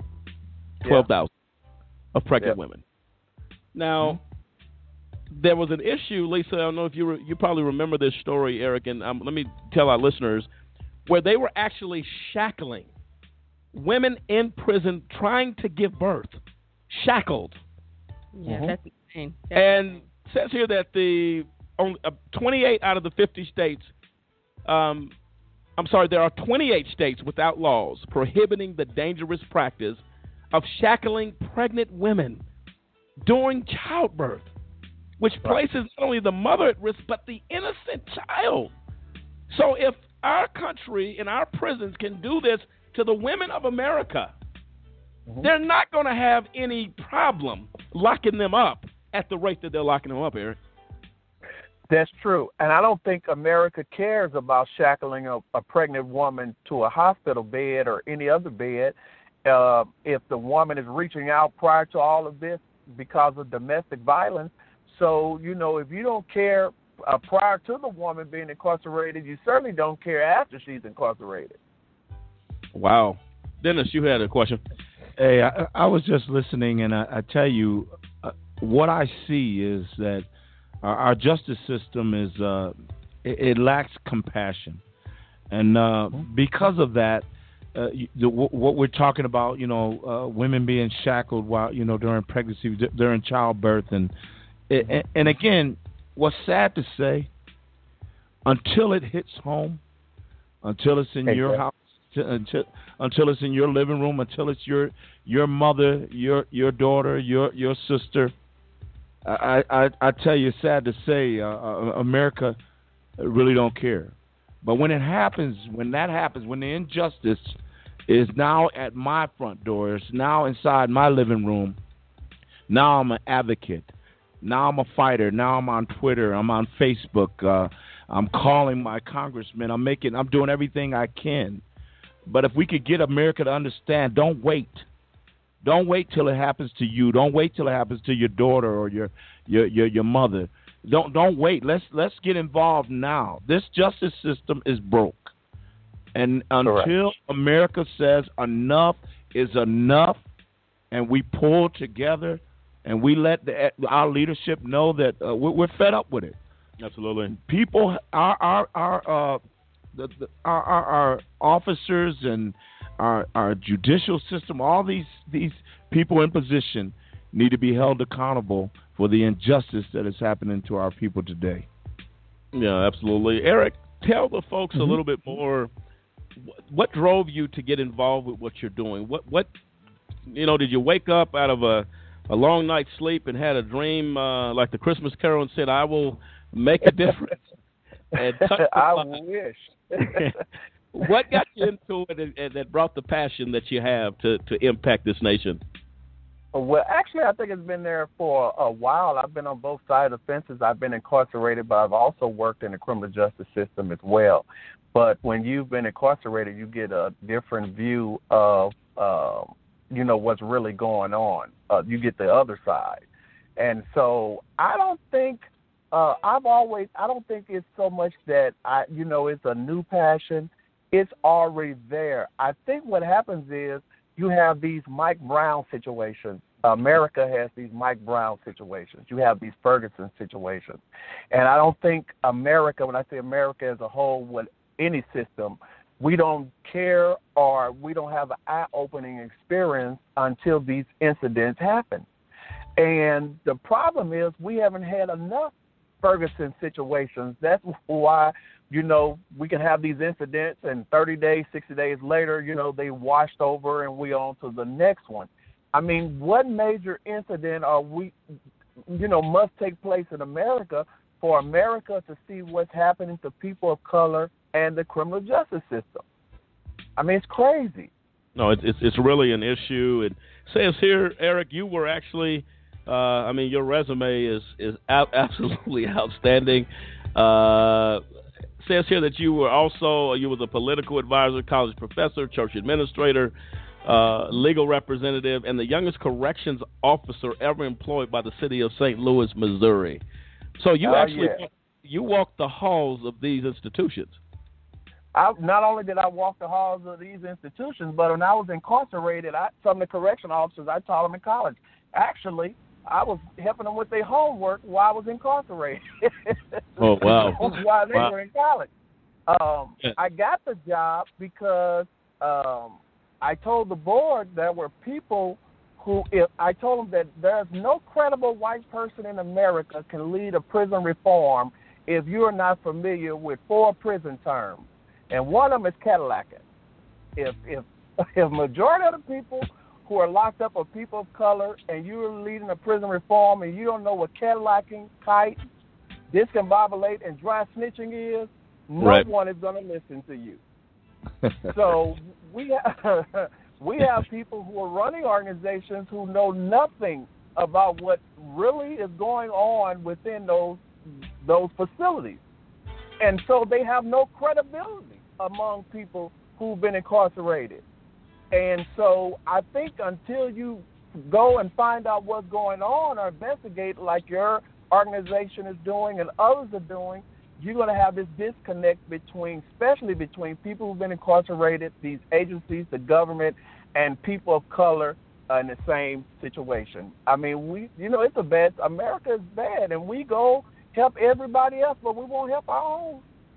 twelve thousand yeah. of pregnant yeah. women. Now, mm-hmm. there was an issue, Lisa, I don't know if you re- you probably remember this story, Eric, and um, let me tell our listeners, where they were actually shackling women in prison trying to give birth. Shackled. Yeah, mm-hmm. that's insane. That's and insane. It says here that the only, uh, twenty-eight out of the fifty states, um, I'm sorry, there are twenty-eight states without laws prohibiting the dangerous practice of shackling pregnant women during childbirth, which places not only the mother at risk, but the innocent child. So if our country and our prisons can do this to the women of America, mm-hmm. they're not going to have any problem locking them up at the rate that they're locking them up, Eric. That's true. And I don't think America cares about shackling a, a pregnant woman to a hospital bed or any other bed uh, if the woman is reaching out prior to all of this because of domestic violence. So, you know, if you don't care uh, prior to the woman being incarcerated, you certainly don't care after she's incarcerated. Wow. Dennis, you had a question. Hey, I, I was just listening, and I, I tell you, uh, what I see is that our, our justice system is uh, it, it lacks compassion, and uh, because of that, uh, the, what we're talking about, you know, uh, women being shackled while you know during pregnancy, during childbirth, and and, and again, what's sad to say, until it hits home, until it's in your house. Until until it's in your living room, until it's your your mother, your your daughter, your your sister, I I, I tell you, it's sad to say, uh, America really don't care. But when it happens, when that happens, when the injustice is now at my front door, it's now inside my living room. Now I'm an advocate. Now I'm a fighter. Now I'm on Twitter. I'm on Facebook. Uh, I'm calling my congressman. I'm making. I'm doing everything I can. But if we could get America to understand, don't wait. Don't wait till it happens to you. Don't wait till it happens to your daughter or your your your, your mother. Don't don't wait. Let's let's get involved now. This justice system is broke. And until Correct. America says enough is enough and we pull together and we let the, our leadership know that uh, we're, we're fed up with it. Absolutely. People our our our uh The, the, our, our, our officers and our, our judicial system, all these these people in position need to be held accountable for the injustice that is happening to our people today. Yeah, absolutely. Eric, tell the folks mm-hmm. a little bit more. What drove you to get involved with what you're doing? What what you know? Did you wake up out of a, a long night's sleep and had a dream uh, like the Christmas Carol and said, "I will make a difference"? And I wish. What got you into it and, and that brought the passion that you have to, to impact this nation? Well, actually, I think it's been there for a while. I've been on both sides of the fences. I've been incarcerated, but I've also worked in the criminal justice system as well. But when you've been incarcerated, you get a different view of, uh, you know, what's really going on. Uh, you get the other side. And so I don't think uh, I've always, I don't think it's so much that, I, you know, it's a new passion. It's already there. I think what happens is you have these Mike Brown situations. America has these Mike Brown situations. You have these Ferguson situations. And I don't think America, when I say America as a whole, with any system, we don't care or we don't have an eye-opening experience until these incidents happen. And the problem is we haven't had enough Ferguson situations. That's why, you know, we can have these incidents and thirty days, sixty days later, you know, they washed over and we on to the next one. I mean, what major incident are we, you know, must take place in America for America to see what's happening to people of color and the criminal justice system? I mean, it's crazy. No, it's it's, it's really an issue. It says here, Eric, you were actually, uh, I mean, your resume is is out, absolutely outstanding. Uh, says here that you were also, you was a political advisor, college professor, church administrator, uh, legal representative, and the youngest corrections officer ever employed by the city of Saint Louis, Missouri. So you uh, actually, yeah. you walked the halls of these institutions. I, not only did I walk the halls of these institutions, but when I was incarcerated, I, some of the correction officers, I taught them in college. Actually, I was helping them with their homework while I was incarcerated. Oh, wow. while they wow. were in college. Um, yeah. I got the job because um, I told the board there were people who, if I told them that there's no credible white person in America can lead a prison reform if you're not familiar with four prison terms. And one of them is Cadillacing. If if if majority of the people who are locked up are people of color and you're leading a prison reform and you don't know what Cadillacing, kite, discombobulate, and dry snitching is, no right. one is going to listen to you. So we have, we have people who are running organizations who know nothing about what really is going on within those those facilities. And so they have no credibility among people who've been incarcerated. And so I think until you go and find out what's going on or investigate like your organization is doing and others are doing, you're going to have this disconnect between, especially between people who've been incarcerated, these agencies, the government, and people of color uh, in the same situation. I mean, we, you know, it's a bad, America is bad, and we go help everybody else, but we won't help our own.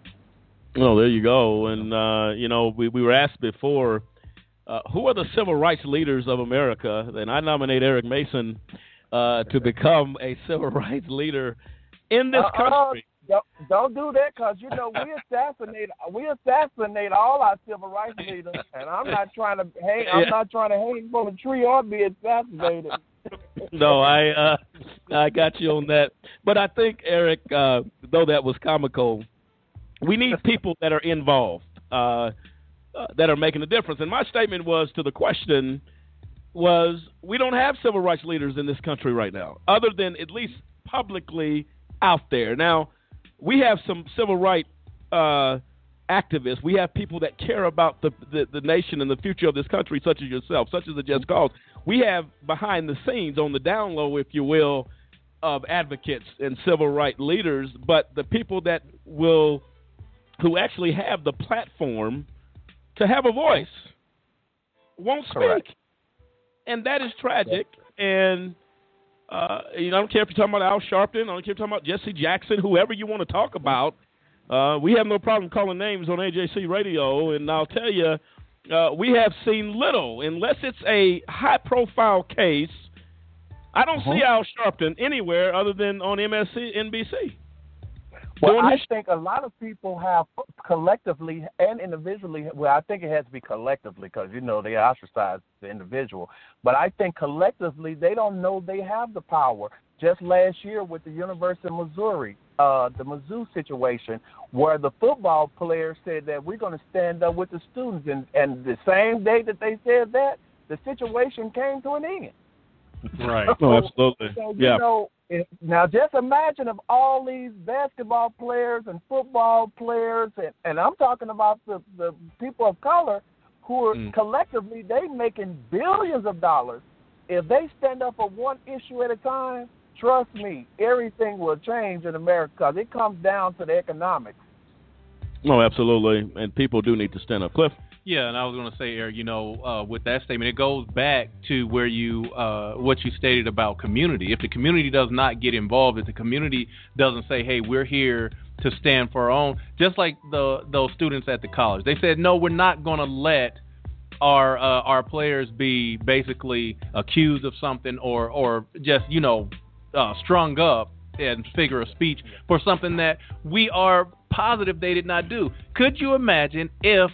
Oh, there you go. And, uh, you know, we, we were asked before, uh, who are the civil rights leaders of America? And I nominate Eric Mason uh, to become a civil rights leader in this uh, country. Uh, don't, don't do that because, you know, we assassinate we assassinate all our civil rights leaders. And I'm not trying to hang, I'm yeah. not trying to hang from a tree or be assassinated. No, I uh, I got you on that. But I think, Eric, uh, though that was comical, we need people that are involved, uh, uh, that are making a difference. And my statement was to the question was we don't have civil rights leaders in this country right now, other than at least publicly out there. Now, we have some civil rights uh, activists. We have people that care about the, the, the nation and the future of this country, such as yourself, such as the Just Cause. We have behind the scenes, on the down low, if you will, of advocates and civil rights leaders, but the people that will – who actually have the platform to have a voice won't speak. Correct. And that is tragic. And, uh, you know, I don't care if you're talking about Al Sharpton. I don't care if you're talking about Jesse Jackson, whoever you want to talk about. Uh, we have no problem calling names on A J C Radio. And I'll tell you, uh, we have seen little, unless it's a high-profile case. I don't uh-huh. see Al Sharpton anywhere other than on M S N B C. Well, I think a lot of people have collectively and individually, well, I think it has to be collectively because, you know, they ostracize the individual. But I think collectively they don't know they have the power. Just last year with the University of Missouri, uh, the Mizzou situation, where the football players said that we're going to stand up with the students. And, and the same day that they said that, the situation came to an end. Right. Oh, absolutely. So, you yeah. know, if, now just imagine if all these basketball players and football players, and, and I'm talking about the, the people of color who are mm. collectively, they making billions of dollars. If they stand up for one issue at a time, trust me, everything will change in America because it comes down to the economics. No, absolutely. And people do need to stand up. Cliff? Yeah, and I was going to say, Eric, you know, uh, with that statement, it goes back to where you, uh, what you stated about community. If the community does not get involved, if the community doesn't say, hey, we're here to stand for our own, just like the those students at the college, they said, no, we're not going to let our uh, our players be basically accused of something or, or just, you know, uh, strung up in figure of speech for something that we are positive they did not do. Could you imagine if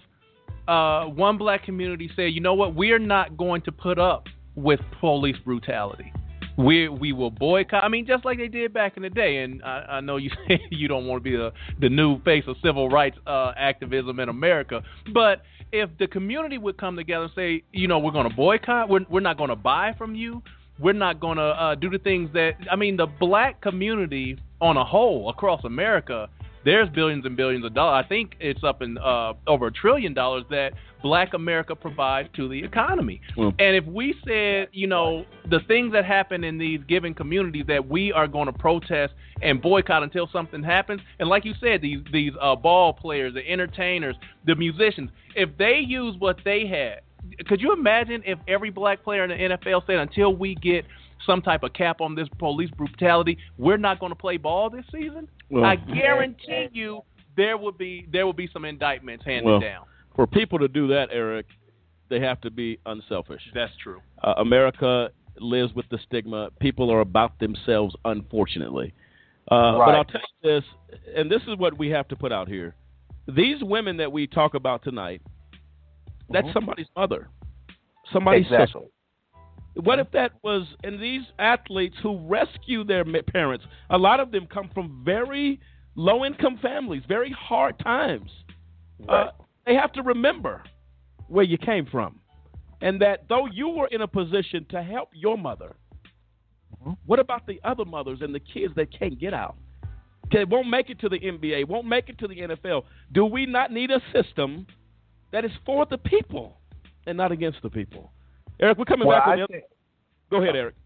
Uh, one black community said, you know what, we're not going to put up with police brutality. We we will boycott. I mean, just like they did back in the day. And I, I know you say you don't want to be the, the new face of civil rights uh, activism in America. But if the community would come together and say, you know, we're going to boycott, we're, we're not going to buy from you, we're not going to uh, do the things that, I mean, the black community on a whole across America, there's billions and billions of dollars. I think it's up in uh, over a trillion dollars that black America provides to the economy. Well, and if we said, you know, the things that happen in these given communities that we are going to protest and boycott until something happens, and like you said, these these uh, ball players, the entertainers, the musicians, if they use what they had, could you imagine if every black player in the N F L said, until we get some type of cap on this police brutality, we're not going to play ball this season? Well, I guarantee you there will be there will be some indictments handed well, down. For people to do that, Eric, they have to be unselfish. That's true. Uh, America lives with the stigma. People are about themselves, unfortunately. Uh, right. But I'll tell you this, and this is what we have to put out here. These women that we talk about tonight, that's mm-hmm. somebody's mother, somebody's exactly. sister. What if that was, and these athletes who rescue their parents, a lot of them come from very low-income families, very hard times. Right. Uh, they have to remember where you came from, and that though you were in a position to help your mother, mm-hmm. what about the other mothers and the kids that can't get out? They won't make it to the N B A, won't make it to the N F L. Do we not need a system that is for the people and not against the people? Eric, we're coming well, back on I the other. Think, Go ahead, Eric.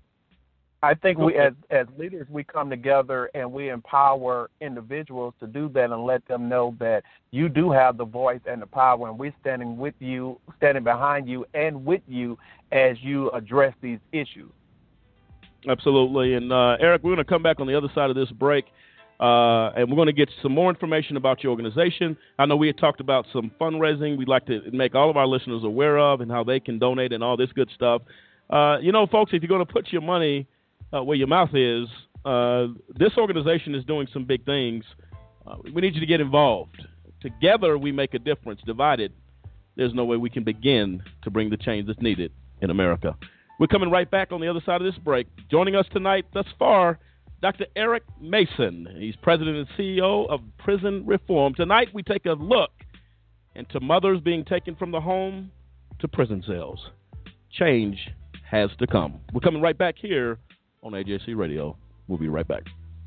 I think we, as as leaders, we come together and we empower individuals to do that and let them know that you do have the voice and the power, and we're standing with you, standing behind you, and with you as you address these issues. Absolutely. And uh, Eric, we're going to come back on the other side of this break, uh, and we're going to get some more information about your organization. I know we had talked about some fundraising we'd like to make all of our listeners aware of and how they can donate and all this good stuff. Uh, you know, folks, if you're going to put your money uh, where your mouth is, uh, this organization is doing some big things. Uh, we need you to get involved. Together, we make a difference. Divided, there's no way we can begin to bring the change that's needed in America. We're coming right back on the other side of this break. Joining us tonight thus far, Doctor Eric Mason. He's president and C E O of Prison Reform. Tonight, we take a look into mothers being taken from the home to prison cells. Change has to come. We're coming right back here on A J C Radio. We'll be right back.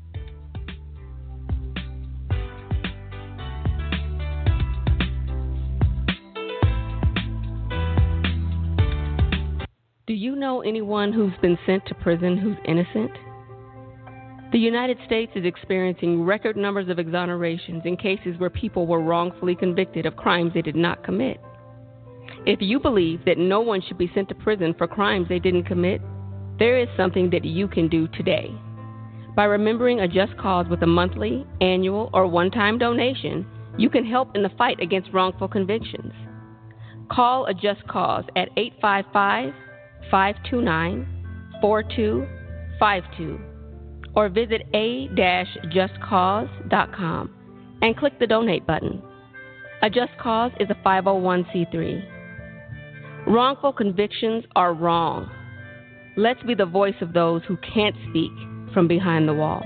Do you know anyone who's been sent to prison who's innocent? The United States is experiencing record numbers of exonerations in cases where people were wrongfully convicted of crimes they did not commit. If you believe that no one should be sent to prison for crimes they didn't commit, there is something that you can do today. By remembering a just cause with a monthly, annual, or one-time donation, you can help in the fight against wrongful convictions. Call a just cause at eight five five, five two nine, four two five two or visit a dash just cause dot com and click the donate button. A Just Cause is a five oh one c three. Wrongful convictions are wrong. Let's be the voice of those who can't speak from behind the wall.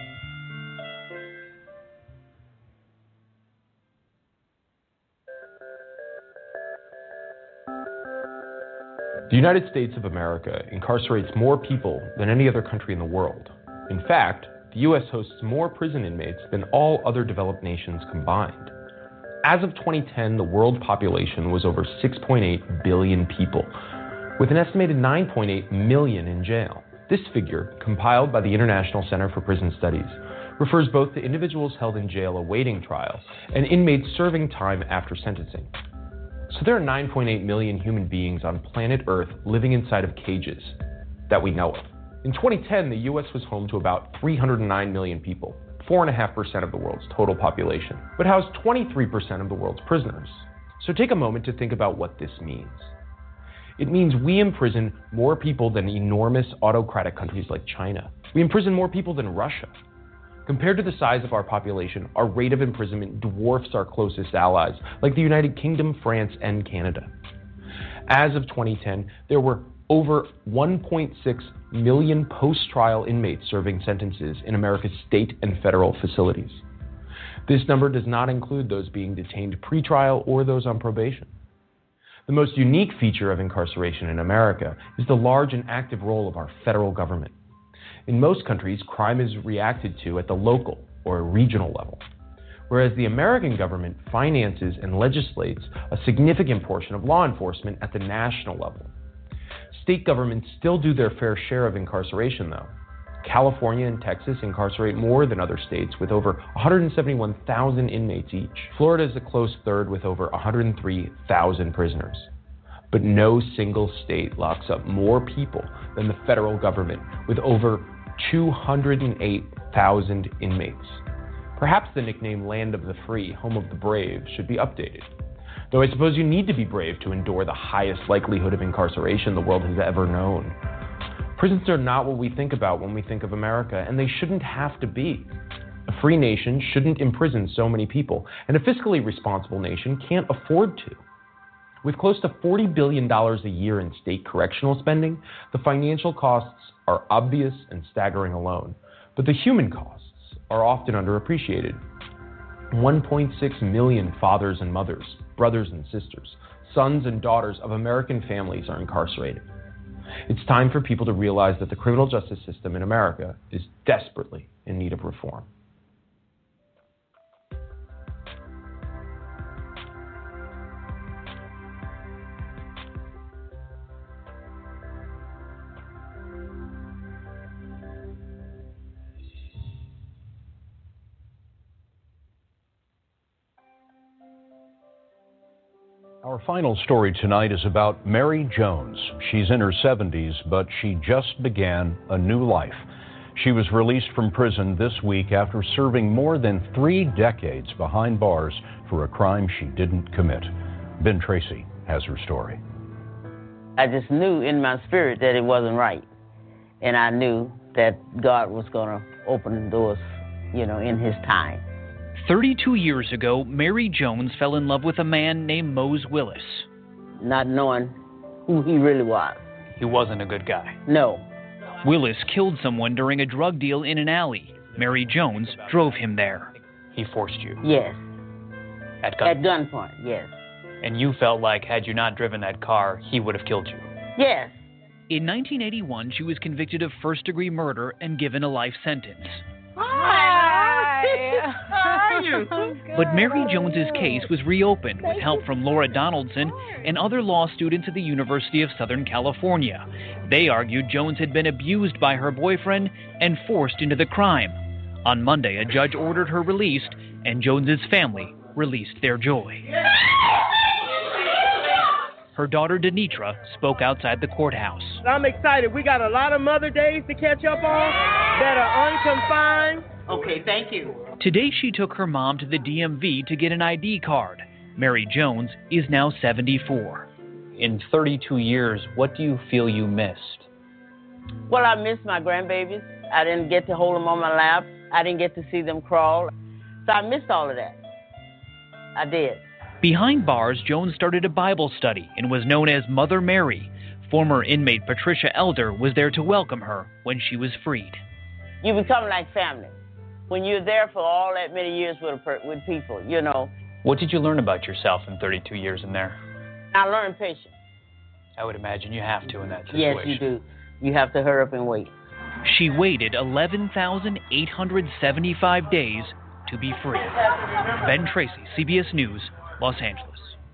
The United States of America incarcerates more people than any other country in the world. In fact, the U S hosts more prison inmates than all other developed nations combined. As of twenty ten, the world population was over six point eight billion people, with an estimated nine point eight million in jail. This figure, compiled by the International Center for Prison Studies, refers both to individuals held in jail awaiting trial and inmates serving time after sentencing. So there are nine point eight million human beings on planet Earth living inside of cages that we know of. In twenty ten, the U S was home to about three hundred nine million people, four point five percent of the world's total population, but housed twenty-three percent of the world's prisoners. So take a moment to think about what this means. It means we imprison more people than enormous autocratic countries like China. We imprison more people than Russia. Compared to the size of our population, our rate of imprisonment dwarfs our closest allies, like the United Kingdom, France, and Canada. As of twenty ten, there were over one point six million post-trial inmates serving sentences in America's state and federal facilities. This number does not include those being detained pre-trial or those on probation. The most unique feature of incarceration in America is the large and active role of our federal government. In most countries, crime is reacted to at the local or regional level, whereas the American government finances and legislates a significant portion of law enforcement at the national level. State governments still do their fair share of incarceration, though. California and Texas incarcerate more than other states with over one hundred seventy-one thousand inmates each. Florida is a close third with over one hundred three thousand prisoners. But no single state locks up more people than the federal government, with over two hundred eight thousand inmates. Perhaps the nickname Land of the Free, Home of the Brave, should be updated. Though I suppose you need to be brave to endure the highest likelihood of incarceration the world has ever known. Prisons are not what we think about when we think of America, and they shouldn't have to be. A free nation shouldn't imprison so many people, and a fiscally responsible nation can't afford to. With close to forty billion dollars a year in state correctional spending, the financial costs are obvious and staggering alone, but the human costs are often underappreciated. one point six million fathers and mothers, brothers and sisters, sons and daughters of American families are incarcerated. It's time for people to realize that the criminal justice system in America is desperately in need of reform. Our final story tonight is about Mary Jones. She's in her seventies, but she just began a new life. She was released from prison this week after serving more than three decades behind bars for a crime she didn't commit. Ben Tracy has her story. I just knew in my spirit that it wasn't right. And I knew that God was going to open doors, you know, in his time. thirty-two years ago, Mary Jones fell in love with a man named Mose Willis. Not knowing who he really was. He wasn't a good guy. No. Willis killed someone during a drug deal in an alley. Mary Jones drove him there. He forced you? Yes. At gunpoint? At gunpoint, yes. And you felt like had you not driven that car, he would have killed you? Yes. In nineteen eighty-one, she was convicted of first-degree murder and given a life sentence. Hi. How are you? But Mary Jones's case was reopened with help from Laura Donaldson and other law students at the University of Southern California. They argued Jones had been abused by her boyfriend and forced into the crime. On Monday, a judge ordered her released, and Jones's family released their joy. Her daughter, Denitra, spoke outside the courthouse. I'm excited. We got a lot of Mother Days to catch up on that are unconfined. Okay, thank you. Today, she took her mom to the D M V to get an I D card. Mary Jones is now seventy-four. In thirty-two years, what do you feel you missed? Well, I miss my grandbabies. I didn't get to hold them on my lap. I didn't get to see them crawl. So I missed all of that. I did. Behind bars, Jones started a Bible study and was known as Mother Mary. Former inmate Patricia Elder was there to welcome her when she was freed. You become like family when you're there for all that many years with a, with people, you know. What did you learn about yourself in thirty-two years in there? I learned patience. I would imagine you have to in that situation. Yes, you do. You have to hurry up and wait. She waited eleven thousand eight hundred seventy-five days to be free. Ben Tracy, C B S News, Los Angeles.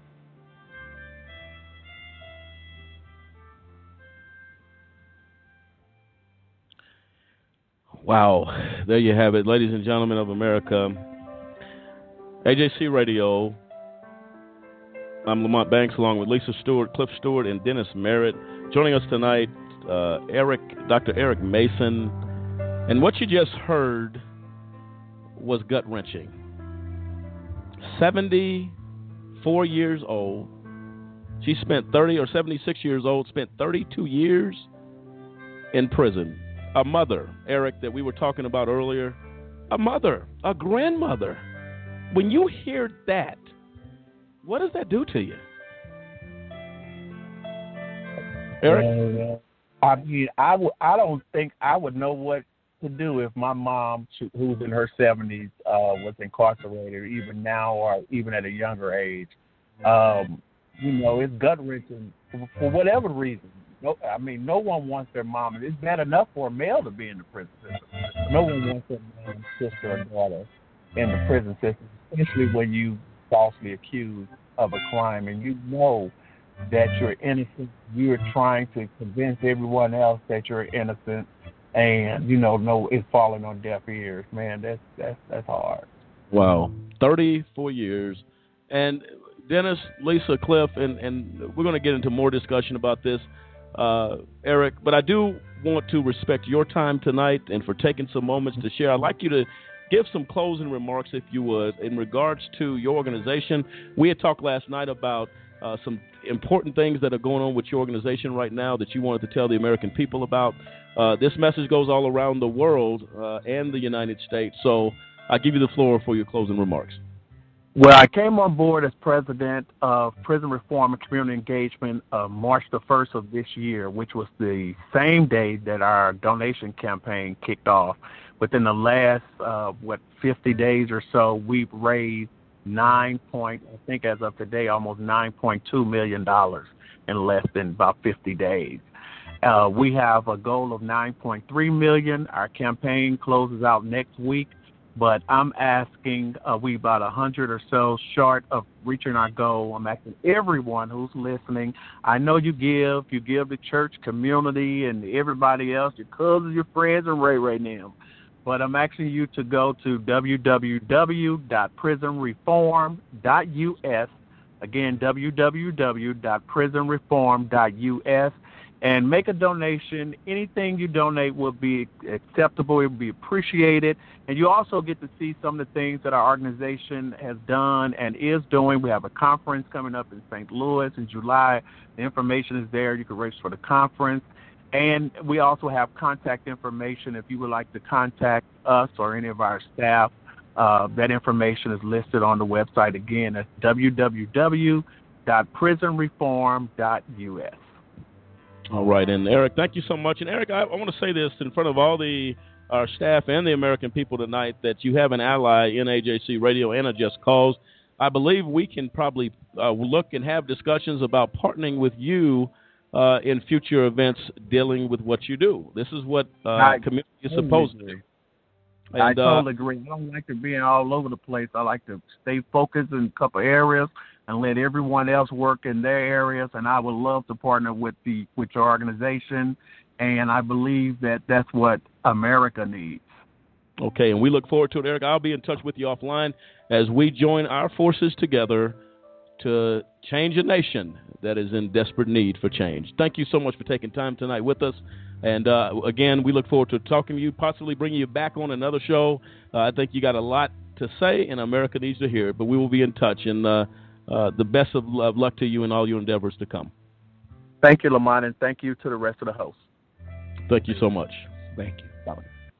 Wow. There you have it, ladies and gentlemen of America. A J C Radio. I'm Lamont Banks along with Lisa Stewart, Cliff Stewart, and Dennis Merritt. Joining us tonight, uh, Eric, Doctor Eric Mason. And what you just heard was gut-wrenching. seventy-four years old. She spent thirty or seventy-six years old, spent thirty-two years in prison. A mother, Eric, that we were talking about earlier. A mother, a grandmother. When you hear that, what does that do to you? Eric? Uh, I mean, I, w- I don't think I would know what to do if my mom, who's in her seventies, uh, was incarcerated, even now or even at a younger age. Um, you know, it's gut-wrenching for, for whatever reason. No, I mean, no one wants their mom. It's bad enough for a male to be in the prison system. No one wants their mom, sister, or daughter in the prison system, especially when you falsely accused of a crime and you know that you're innocent. You're trying to convince everyone else that you're innocent, and you know, no, it's falling on deaf ears. Man, that's that's that's hard. Wow, thirty-four years, and Dennis, Lisa, Cliff, and and we're going to get into more discussion about this, uh, Eric. But I do want to respect your time tonight and for taking some moments to share. I'd like you to give some closing remarks, if you would, in regards to your organization. We had talked last night about uh, some important things that are going on with your organization right now that you wanted to tell the American people about. Uh, this message goes all around the world uh, and the United States. So I give you the floor for your closing remarks. Well, I came on board as president of Prison Reform and Community Engagement uh, March the first of this year, which was the same day that our donation campaign kicked off. Within the last, uh, what, fifty days or so, we've raised nine point, I think as of today, almost nine point two million dollars in less than about fifty days. Uh, we have a goal of nine point three million dollars. Our campaign closes out next week, but I'm asking, uh, we about one hundred or so short of reaching our goal. I'm asking everyone who's listening. I know you give, you give the church community and everybody else, your cousins, your friends, and Ray Ray now. But I'm asking you to go to w w w dot prison reform dot u s. Again, w w w dot prison reform dot u s. And make a donation. Anything you donate will be acceptable. It will be appreciated. And you also get to see some of the things that our organization has done and is doing. We have a conference coming up in Saint Louis in July. The information is there. You can register for the conference. And we also have contact information if you would like to contact us or any of our staff. Uh, that information is listed on the website. Again, that's w w w dot prison reform dot u s. All right. And, Eric, thank you so much. And, Eric, I, I want to say this in front of all the our staff and the American people tonight, that you have an ally in A J C Radio and a Just Cause. I believe we can probably uh, look and have discussions about partnering with you Uh, in future events dealing with what you do. This is what uh, I community is supposed to do. And, I totally uh, agree. I don't like to be all over the place. I like to stay focused in a couple areas and let everyone else work in their areas. And I would love to partner with the with your organization. And I believe that that's what America needs. Okay, and we look forward to it, Eric. I'll be in touch with you offline as we join our forces together to change a nation that is in desperate need for change. Thank you so much for taking time tonight with us. And, uh, again, we look forward to talking to you, possibly bringing you back on another show. Uh, I think you got a lot to say, and America needs to hear it. But we will be in touch. And uh, uh, the best of luck to you in all your endeavors to come. Thank you, Lamont, and thank you to the rest of the hosts. Thank you so much. Thank you. Bye.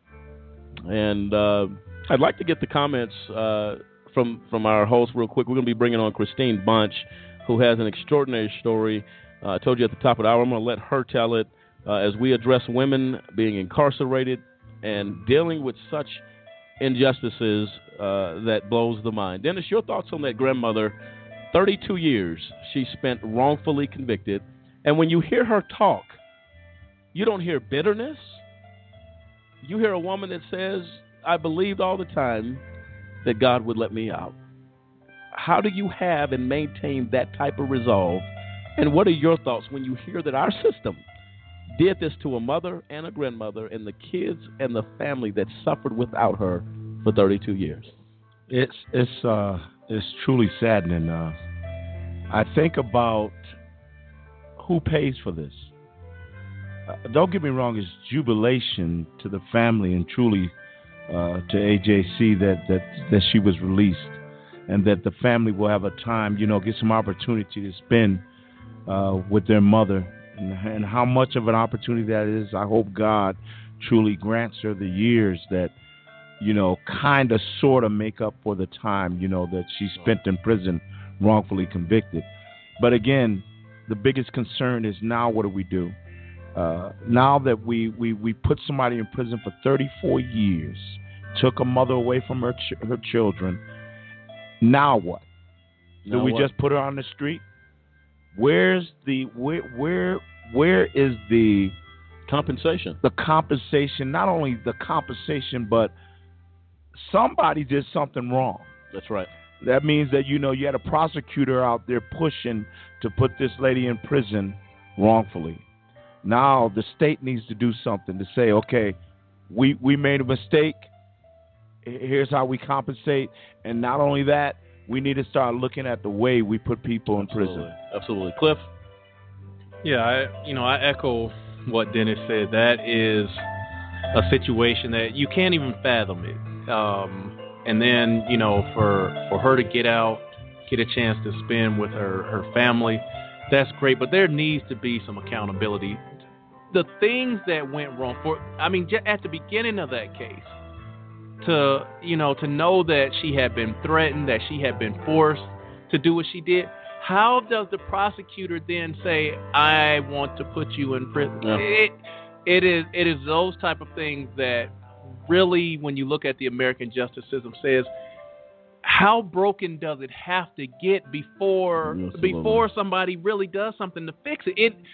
And uh, I'd like to get the comments uh, from from our host real quick. We're going to be bringing on Christine Bunch, who has an extraordinary story. Uh, I told you at the top of the hour, I'm going to let her tell it uh, as we address women being incarcerated and dealing with such injustices uh, that blows the mind. Dennis, your thoughts on that grandmother? thirty-two years she spent wrongfully convicted. And when you hear her talk, you don't hear bitterness. You hear a woman that says, I believed all the time that God would let me out. How do you have and maintain that type of resolve? And what are your thoughts when you hear that our system did this to a mother and a grandmother and the kids and the family that suffered without her for thirty-two years? It's it's uh it's truly saddening. Uh, I think about who pays for this. Uh, don't get me wrong; it's jubilation to the family and truly uh, to A J C that, that that she was released, and that the family will have a time, you know, get some opportunity to spend uh, with their mother. And, and how much of an opportunity that is, I hope God truly grants her the years that, you know, kind of sort of make up for the time, you know, that she spent in prison wrongfully convicted. But again, the biggest concern is now what do we do? Uh, now that we, we, we put somebody in prison for thirty-four years, took a mother away from her ch- her children, now what? Now do we what? just put her on the street? Where's the where where where is the compensation? The compensation, not only the compensation, but somebody did something wrong. That's right. That means that, you know, you had a prosecutor out there pushing to put this lady in prison wrongfully. Now the state needs to do something to say, okay, we we made a mistake. Here's how we compensate, and not only that, we need to start looking at the way we put people in Absolutely. prison. Absolutely. Cliff? Yeah, I, you know, I echo what Dennis said. That is a situation that you can't even fathom it. Um, and then, you know, for for her to get out, get a chance to spend with her, her family, that's great. But there needs to be some accountability. The things that went wrong, for I mean, at the beginning of that case, to, you know, to know that she had been threatened, that she had been forced to do what she did, how does the prosecutor then say, I want to put you in prison? Yeah. It, it is it is those type of things that really, when you look at the American justice system, says, how broken does it have to get before Absolutely. before somebody really does something to fix it? It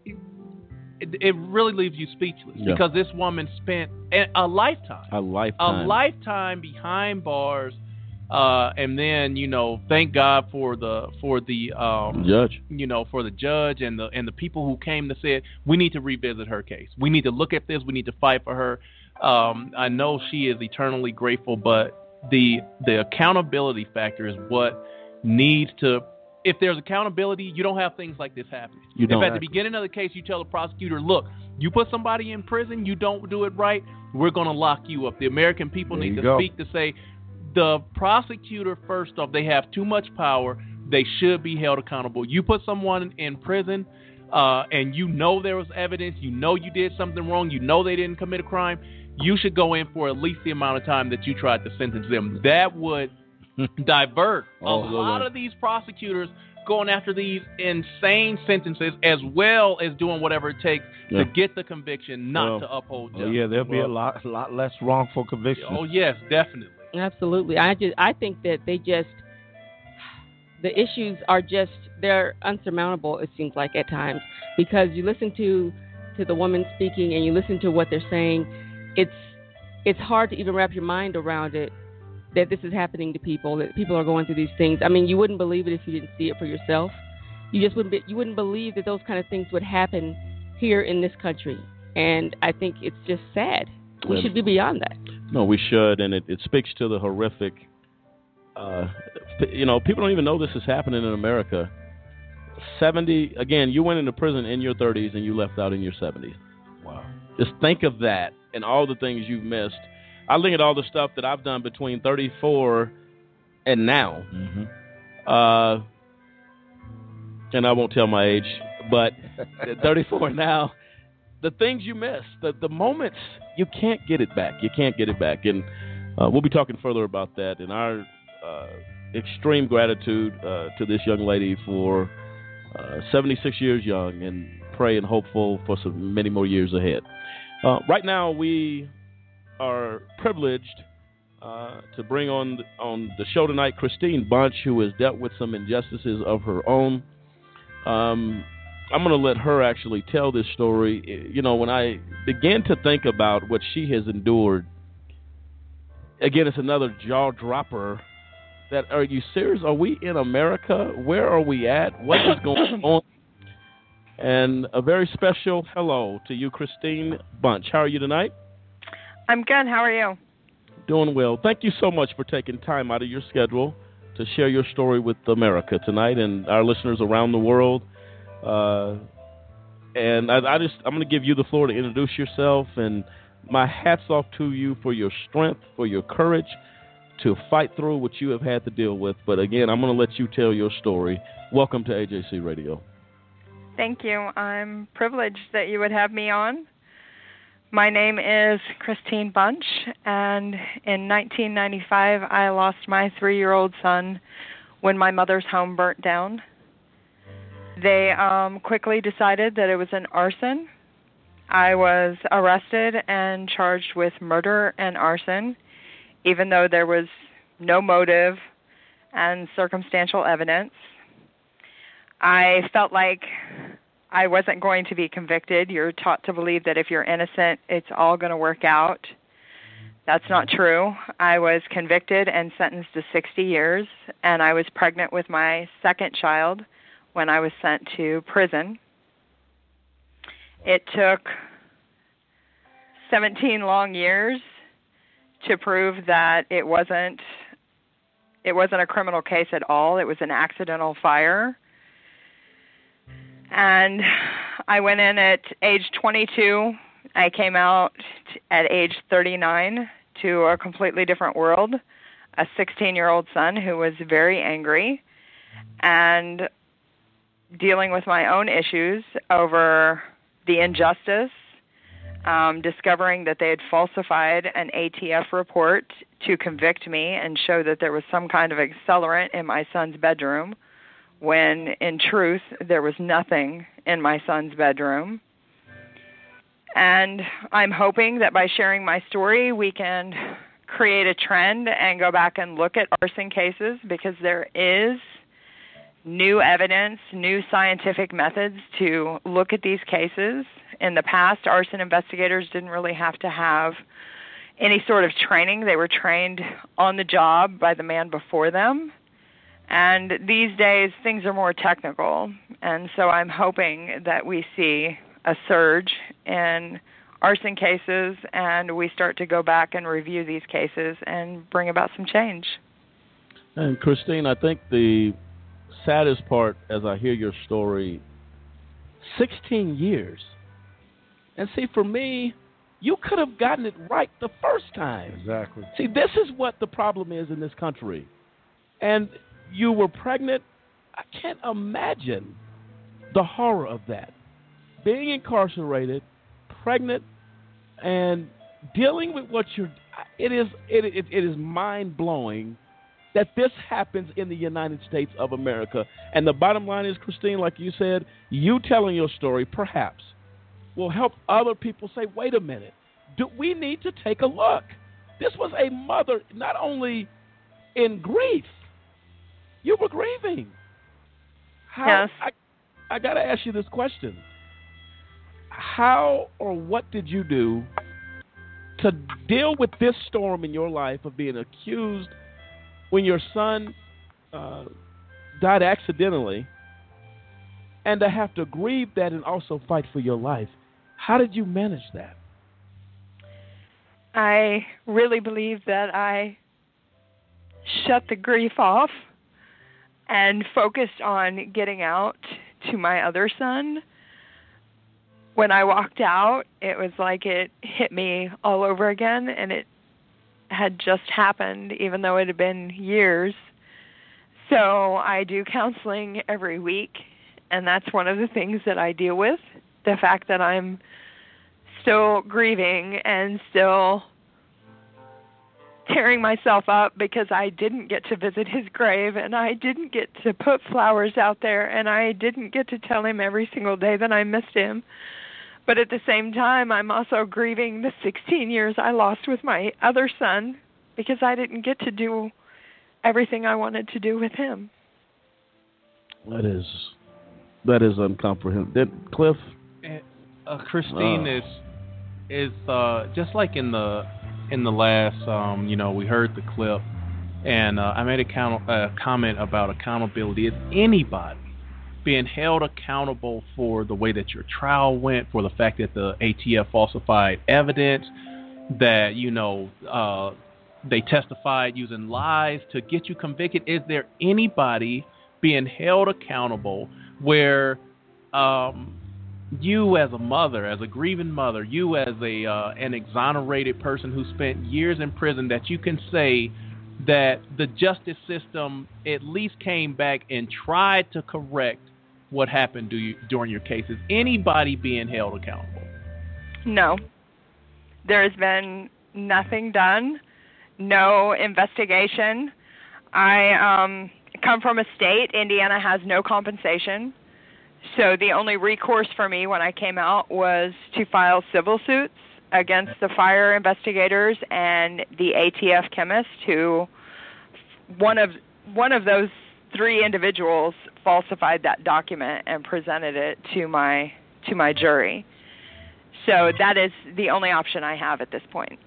it, it really leaves you speechless, Yeah. because this woman spent a, a lifetime, A lifetime. a lifetime behind bars, uh, and then, you know, thank God for the for the um, judge, you know, for the judge and the and the people who came to say, we need to revisit her case. We need to look at this. We need to fight for her. Um, I know she is eternally grateful, but the the accountability factor is what needs to. If there's accountability, you don't have things like this happen. You don't. If at the beginning of the case you tell the prosecutor, look, you put somebody in prison, you don't do it right, we're going to lock you up. The American people There need you to go. speak to say, the prosecutor, first off, they have too much power. They should be held accountable. You put someone in prison uh, and you know there was evidence, you know you did something wrong, you know they didn't commit a crime, you should go in for at least the amount of time that you tried to sentence them. That would divert a Oh, lot of these prosecutors going after these insane sentences, as well as doing whatever it takes Yeah. to get the conviction, not Well, to uphold Oh, justice. yeah, there'll be a Well, lot a lot less wrongful convictions. Oh yes, definitely. Absolutely. I just I think that they just the issues are just they're unsurmountable, it seems like at times, because you listen to to the woman speaking and you listen to what they're saying, it's it's hard to even wrap your mind around it, that this is happening to people, that people are going through these things. I mean, you wouldn't believe it if you didn't see it for yourself. You just wouldn't be, you wouldn't believe that those kind of things would happen here in this country. And I think it's just sad. We Yeah. should be beyond that. No, we should, and it, it speaks to the horrific. Uh, p- you know, people don't even know this is happening in America. Seventy again. You went into prison in your thirties and you left out in your seventies. Wow. Just think of that and all the things you've missed. I look at all the stuff that I've done between thirty-four and now. Mm-hmm. Uh, and I won't tell my age, but thirty-four now. The things you miss, the the moments you can't get it back. You can't get it back. And uh, we'll be talking further about that and our uh, extreme gratitude uh, to this young lady for uh, seventy-six years young, and pray and hopeful for some many more years ahead. Uh, right now, we are privileged uh, to bring on on the show tonight Christine Bunch, who has dealt with some injustices of her own. Um, I'm going to let her actually tell this story. You know, when I began to think about what she has endured, again, it's another jaw dropper. That, are you serious? Are we in America? Where are we at? What is going on? And a very special hello to you, Christine Bunch. How are you tonight? I'm good. How are you? Doing well. Thank you so much for taking time out of your schedule to share your story with America tonight and our listeners around the world. Uh, and I, I just, I'm going to give you the floor to introduce yourself. And my hat's off to you for your strength, for your courage to fight through what you have had to deal with. But again, I'm going to let you tell your story. Welcome to A J C Radio. Thank you. I'm privileged that you would have me on. My name is Christine Bunch, and in nineteen ninety-five, I lost my three-year-old son when my mother's home burnt down. They um, quickly decided that it was an arson. I was arrested and charged with murder and arson, even though there was no motive and circumstantial evidence. I felt like I wasn't going to be convicted. You're taught to believe that if you're innocent, it's all going to work out. That's not true. I was convicted and sentenced to sixty years, and I was pregnant with my second child when I was sent to prison. It took seventeen long years to prove that it wasn't it wasn't a criminal case at all. It was an accidental fire. And I went in at age twenty-two. I came out at age thirty-nine to a completely different world, a sixteen-year-old son who was very angry and dealing with my own issues over the injustice, um, discovering that they had falsified an A T F report to convict me and show that there was some kind of accelerant in my son's bedroom, when in truth there was nothing in my son's bedroom. And I'm hoping that by sharing my story, we can create a trend and go back and look at arson cases, because there is new evidence, new scientific methods to look at these cases. In the past, arson investigators didn't really have to have any sort of training. They were trained on the job by the man before them. And these days, things are more technical. And so I'm hoping that we see a surge in arson cases and we start to go back and review these cases and bring about some change. And Christine, I think the saddest part as I hear your story, sixteen years. And see, for me, you could have gotten it right the first time. Exactly. See, this is what the problem is in this country. And you were pregnant. I can't imagine the horror of that. Being incarcerated, pregnant, and dealing with what you're, it is, it, it, it is mind-blowing that this happens in the United States of America. And the bottom line is, Christine, like you said, you telling your story perhaps will help other people say, wait a minute, do we need to take a look? This was a mother not only in grief, you were grieving. How, yes. I, I got to ask you this question. How or what did you do to deal with this storm in your life of being accused when your son uh, died accidentally, and to have to grieve that and also fight for your life? How did you manage that? I really believe that I shut the grief off and focused on getting out to my other son. When I walked out, it was like it hit me all over again, and it had just happened, even though it had been years. So I do counseling every week, and that's one of the things that I deal with, the fact that I'm still grieving and still tearing myself up because I didn't get to visit his grave, and I didn't get to put flowers out there, and I didn't get to tell him every single day that I missed him. But at the same time, I'm also grieving the sixteen years I lost with my other son because I didn't get to do everything I wanted to do with him. That is, that is incomprehensible. Cliff? Uh, Christine uh, is is uh, just like in the in the last, um, you know, we heard the clip, and uh, I made a count, uh, comment about accountability. Is anybody being held accountable for the way that your trial went, for the fact that the A T F falsified evidence, that, you know, uh, they testified using lies to get you convicted? Is there anybody being held accountable where um, you as a mother, as a grieving mother, you as a uh, an exonerated person who spent years in prison, that you can say that the justice system at least came back and tried to correct what happened to you during your cases? Anybody being held accountable? No. There has been nothing done, no investigation. I um, come from a state, Indiana has no compensation. So the only recourse for me when I came out was to file civil suits against the fire investigators and the A T F chemist, who one of one of those three individuals falsified that document and presented it to my to my jury. So that is the only option I have at this point.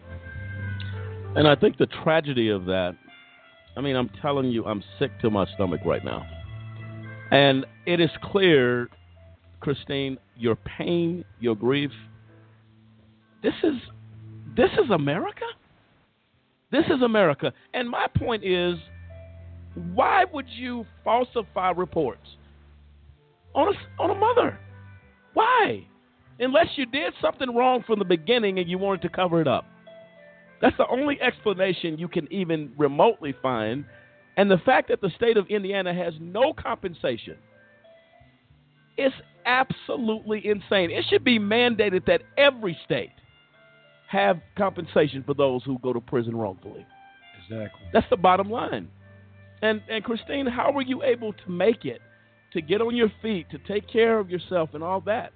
And I think the tragedy of that, I mean, I'm telling you, I'm sick to my stomach right now. And it is clear, Christine, your pain, your grief, this is this is America? This is America. And my point is, why would you falsify reports on a, on a mother? Why? Unless you did something wrong from the beginning and you wanted to cover it up. That's the only explanation you can even remotely find. And the fact that the state of Indiana has no compensation is absolutely insane. It should be mandated that every state have compensation for those who go to prison wrongfully. Exactly. That's the bottom line. And and Christine, how were you able to make it, to get on your feet, to take care of yourself and all that?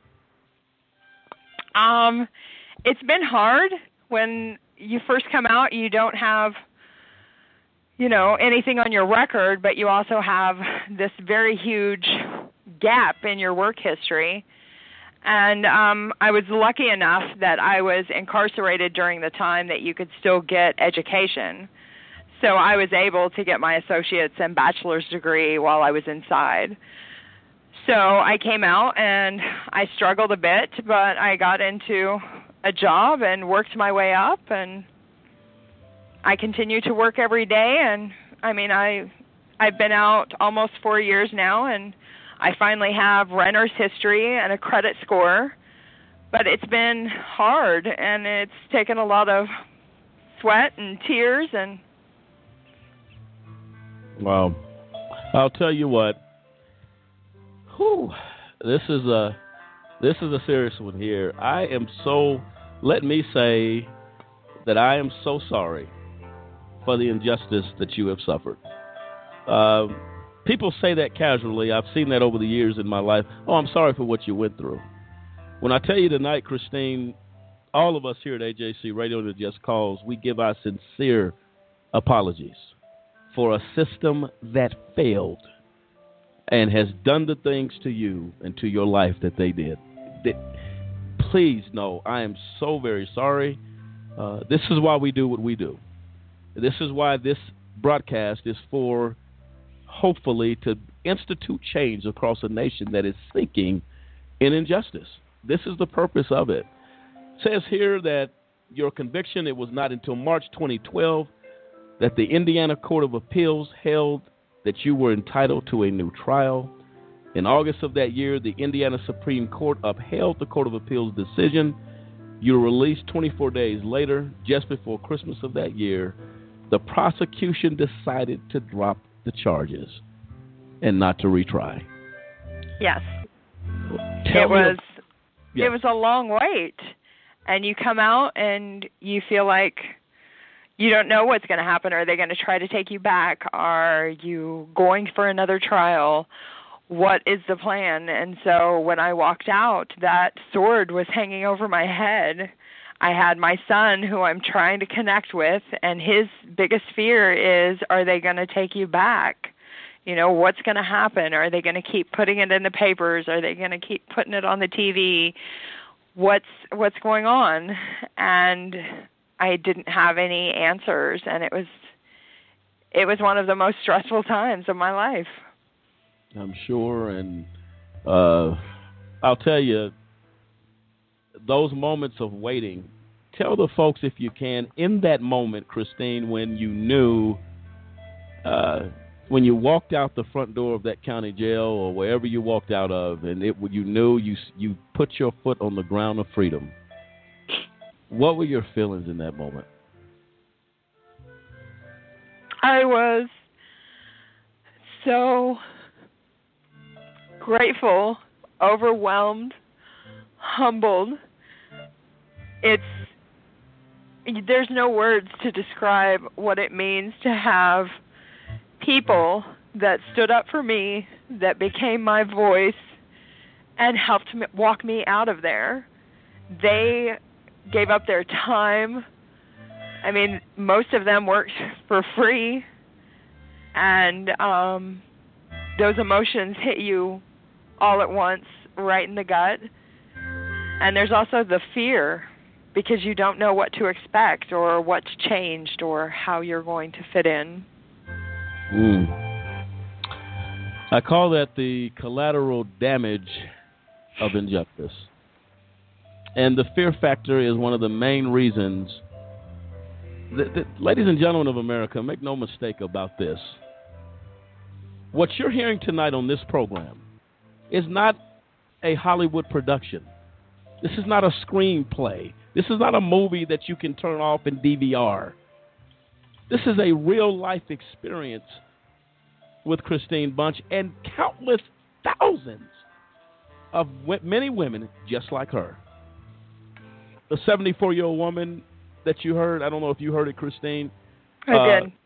Um, it's been hard. When you first come out, you don't have, you know, anything on your record, but you also have this very huge gap in your work history. And um, I was lucky enough that I was incarcerated during the time that you could still get education. So I was able to get my associate's and bachelor's degree while I was inside. So I came out and I struggled a bit, but I got into a job and worked my way up, and I continue to work every day. And I mean, I, I've been out almost four years now, and I finally have renter's history and a credit score, but it's been hard, and it's taken a lot of sweat and tears. And wow, I'll tell you what. Whew, this is a this is a serious one here. I am so. Let me say that I am so sorry for the injustice that you have suffered. Uh, people say that casually. I've seen that over the years in my life. Oh, I'm sorry for what you went through. When I tell you tonight, Christine, all of us here at A J C Radio and Just Cause, we give our sincere apologies for a system that failed and has done the things to you and to your life that they did. That, please know, I am so very sorry. Uh, this is why we do what we do. This is why this broadcast is for, hopefully, to institute change across a nation that is sinking in injustice. This is the purpose of it. It says here that your conviction, it was not until March twenty twelve that the Indiana Court of Appeals held that you were entitled to a new trial. In August of that year, the Indiana Supreme Court upheld the Court of Appeals decision. You were released twenty-four days later, just before Christmas of that year. The prosecution decided to drop the charges and not to retry. Yes. Tell it was a, yes. It was a long wait. and you come out and you feel like you don't know what's going to happen. Are they going to try to take you back? Are you going for another trial? What is the plan? And so when I walked out, that sword was hanging over my head. I had my son, who I'm trying to connect with, and his biggest fear is, are they going to take you back? You know, what's going to happen? Are they going to keep putting it in the papers? Are they going to keep putting it on the T V? What's what's going on? And I didn't have any answers, and it was it was one of the most stressful times of my life. I'm sure, and uh, I'll tell you, those moments of waiting, tell the folks, if you can, in that moment, Christine, when you knew, uh, when you walked out the front door of that county jail or wherever you walked out of, and it, you knew you you put your foot on the ground of freedom, what were your feelings in that moment? I was so grateful, overwhelmed, humbled. It's there's no words to describe what it means to have people that stood up for me, that became my voice, and helped me, walk me out of there. They gave up their time. I mean, most of them worked for free, and um, those emotions hit you all at once, right in the gut. And there's also the fear, because you don't know what to expect or what's changed or how you're going to fit in. Mm. I call that the collateral damage of injustice. And the fear factor is one of the main reasons that, that, ladies and gentlemen of America, make no mistake about this. What you're hearing tonight on this program is not a Hollywood production. This is not a screenplay. This is not a movie that you can turn off in D V R. This is a real-life experience with Christine Bunch and countless thousands of many women just like her. The seventy-four-year-old woman that you heard, I don't know if you heard it, Christine. I uh, did.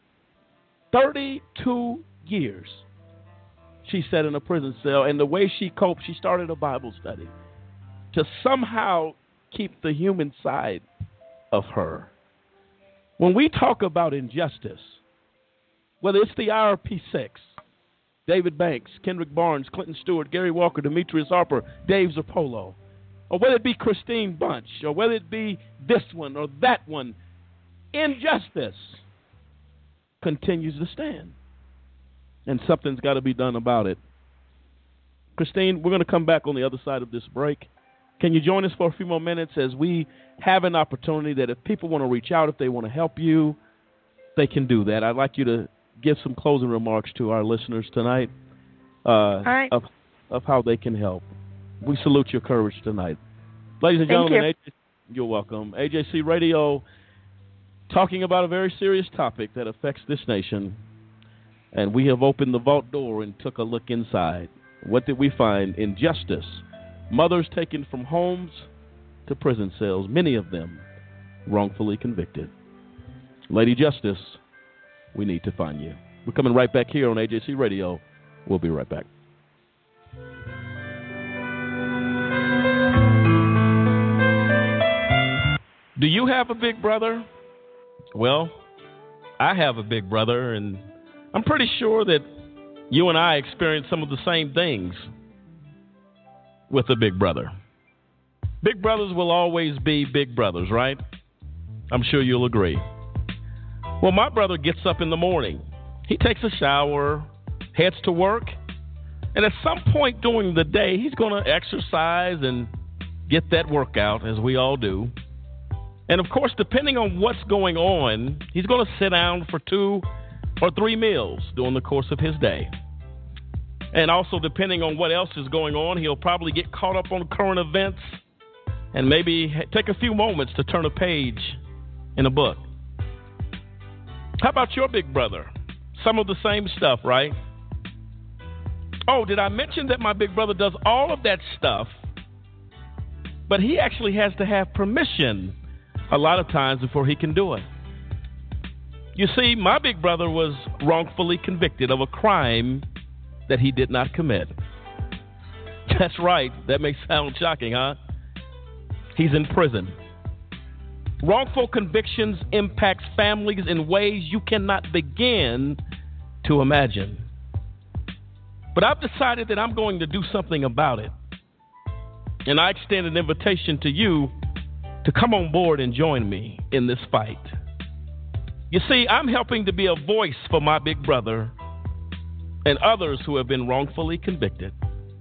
thirty-two years she sat in a prison cell, and the way she coped, she started a Bible study to somehow keep the human side of her. When we talk about injustice, whether it's the I R P six, David Banks, Kendrick Barnes, Clinton Stewart, Gary Walker, Demetrius Harper, Dave Zappolo, or whether it be Christine Bunch, or whether it be this one or that one, injustice continues to stand. And something's got to be done about it. Christine, we're going to come back on the other side of this break. Can you join us for a few more minutes as we have an opportunity that if people want to reach out, if they want to help you, they can do that. I'd like you to give some closing remarks to our listeners tonight uh, All right. of, of how they can help. We salute your courage tonight. Ladies and Thank gentlemen, you. A J, you're welcome. A J C Radio talking about a very serious topic that affects this nation. And we have opened the vault door and took a look inside. What did we find? Injustice. Mothers taken from homes to prison cells, many of them wrongfully convicted. Lady Justice, we need to find you. We're coming right back here on A J C Radio. We'll be right back. Do you have a big brother? Well, I have a big brother, and I'm pretty sure that you and I experience some of the same things with a big brother. Big brothers will always be big brothers, right? I'm sure you'll agree. Well, my brother gets up in the morning. He takes a shower, heads to work, and at some point during the day, he's going to exercise and get that workout, as we all do. And, of course, depending on what's going on, he's going to sit down for two or three meals during the course of his day. And also, depending on what else is going on, he'll probably get caught up on current events and maybe take a few moments to turn a page in a book. How about your big brother? Some of the same stuff, right? Oh, did I mention that my big brother does all of that stuff But he actually has to have permission a lot of times before he can do it. You see, my big brother was wrongfully convicted of a crime that he did not commit. That's right. That may sound shocking, huh? He's in prison. Wrongful convictions impacts families in ways you cannot begin to imagine. But I've decided that I'm going to do something about it. And I extend an invitation to you to come on board and join me in this fight. You see, I'm helping to be a voice for my big brother and others who have been wrongfully convicted.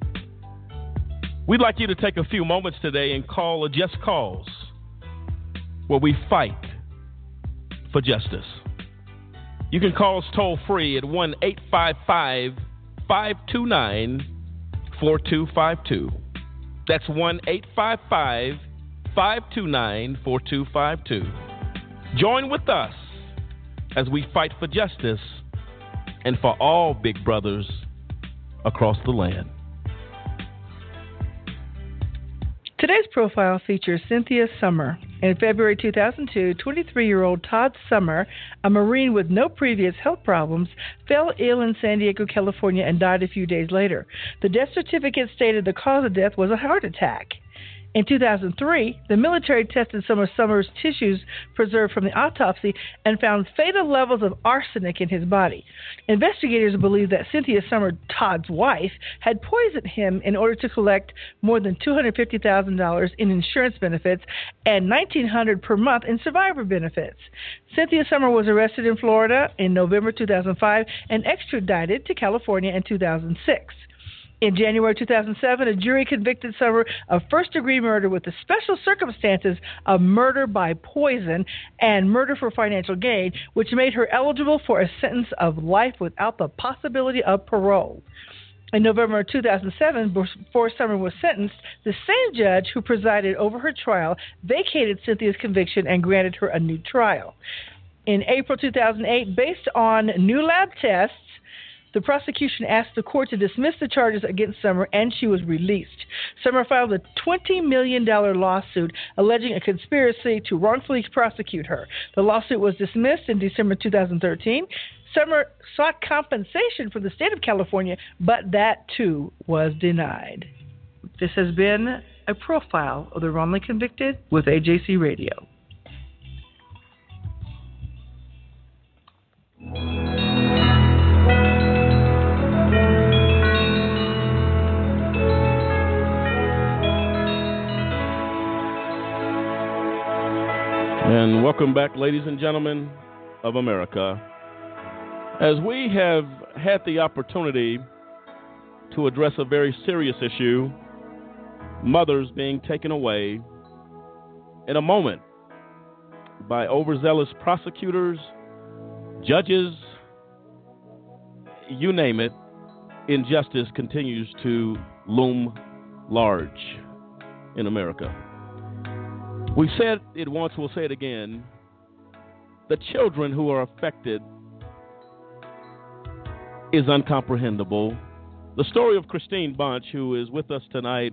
We'd like you to take a few moments today and call a Just Cause, where we fight for justice. You can call us toll free at one eight five five, five two nine, four two five two. That's one eight five five, five two nine, four two five two. Join with us as we fight for justice and for all big brothers across the land. Today's profile features Cynthia Summer. In February two thousand two, twenty-three-year-old Todd Summer, a Marine with no previous health problems, fell ill in San Diego, California, and died a few days later. The death certificate stated the cause of death was a heart attack. In two thousand three, the military tested some of Summers' tissues preserved from the autopsy and found fatal levels of arsenic in his body. Investigators believe that Cynthia Summer, Todd's wife, had poisoned him in order to collect more than two hundred fifty thousand dollars in insurance benefits and nineteen hundred dollars per month in survivor benefits. Cynthia Summer was arrested in Florida in November two thousand five and extradited to California in two thousand six. In January two thousand seven, a jury convicted Summer of first-degree murder with the special circumstances of murder by poison and murder for financial gain, which made her eligible for a sentence of life without the possibility of parole. In November two thousand seven, before Summer was sentenced, the same judge who presided over her trial vacated Cynthia's conviction and granted her a new trial. In April two thousand eight, based on new lab tests, the prosecution asked the court to dismiss the charges against Summer, and she was released. Summer filed a twenty million dollars lawsuit alleging a conspiracy to wrongfully prosecute her. The lawsuit was dismissed in December two thousand thirteen. Summer sought compensation from the state of California, but that, too, was denied. This has been a profile of the wrongly convicted with A J C Radio. And welcome back, ladies and gentlemen of America. As we have had the opportunity to address a very serious issue, mothers being taken away in a moment by overzealous prosecutors, judges, you name it, injustice continues to loom large in America. We said it once, we'll say it again. The children who are affected is incomprehensible. The story of Christine Bunch, who is with us tonight,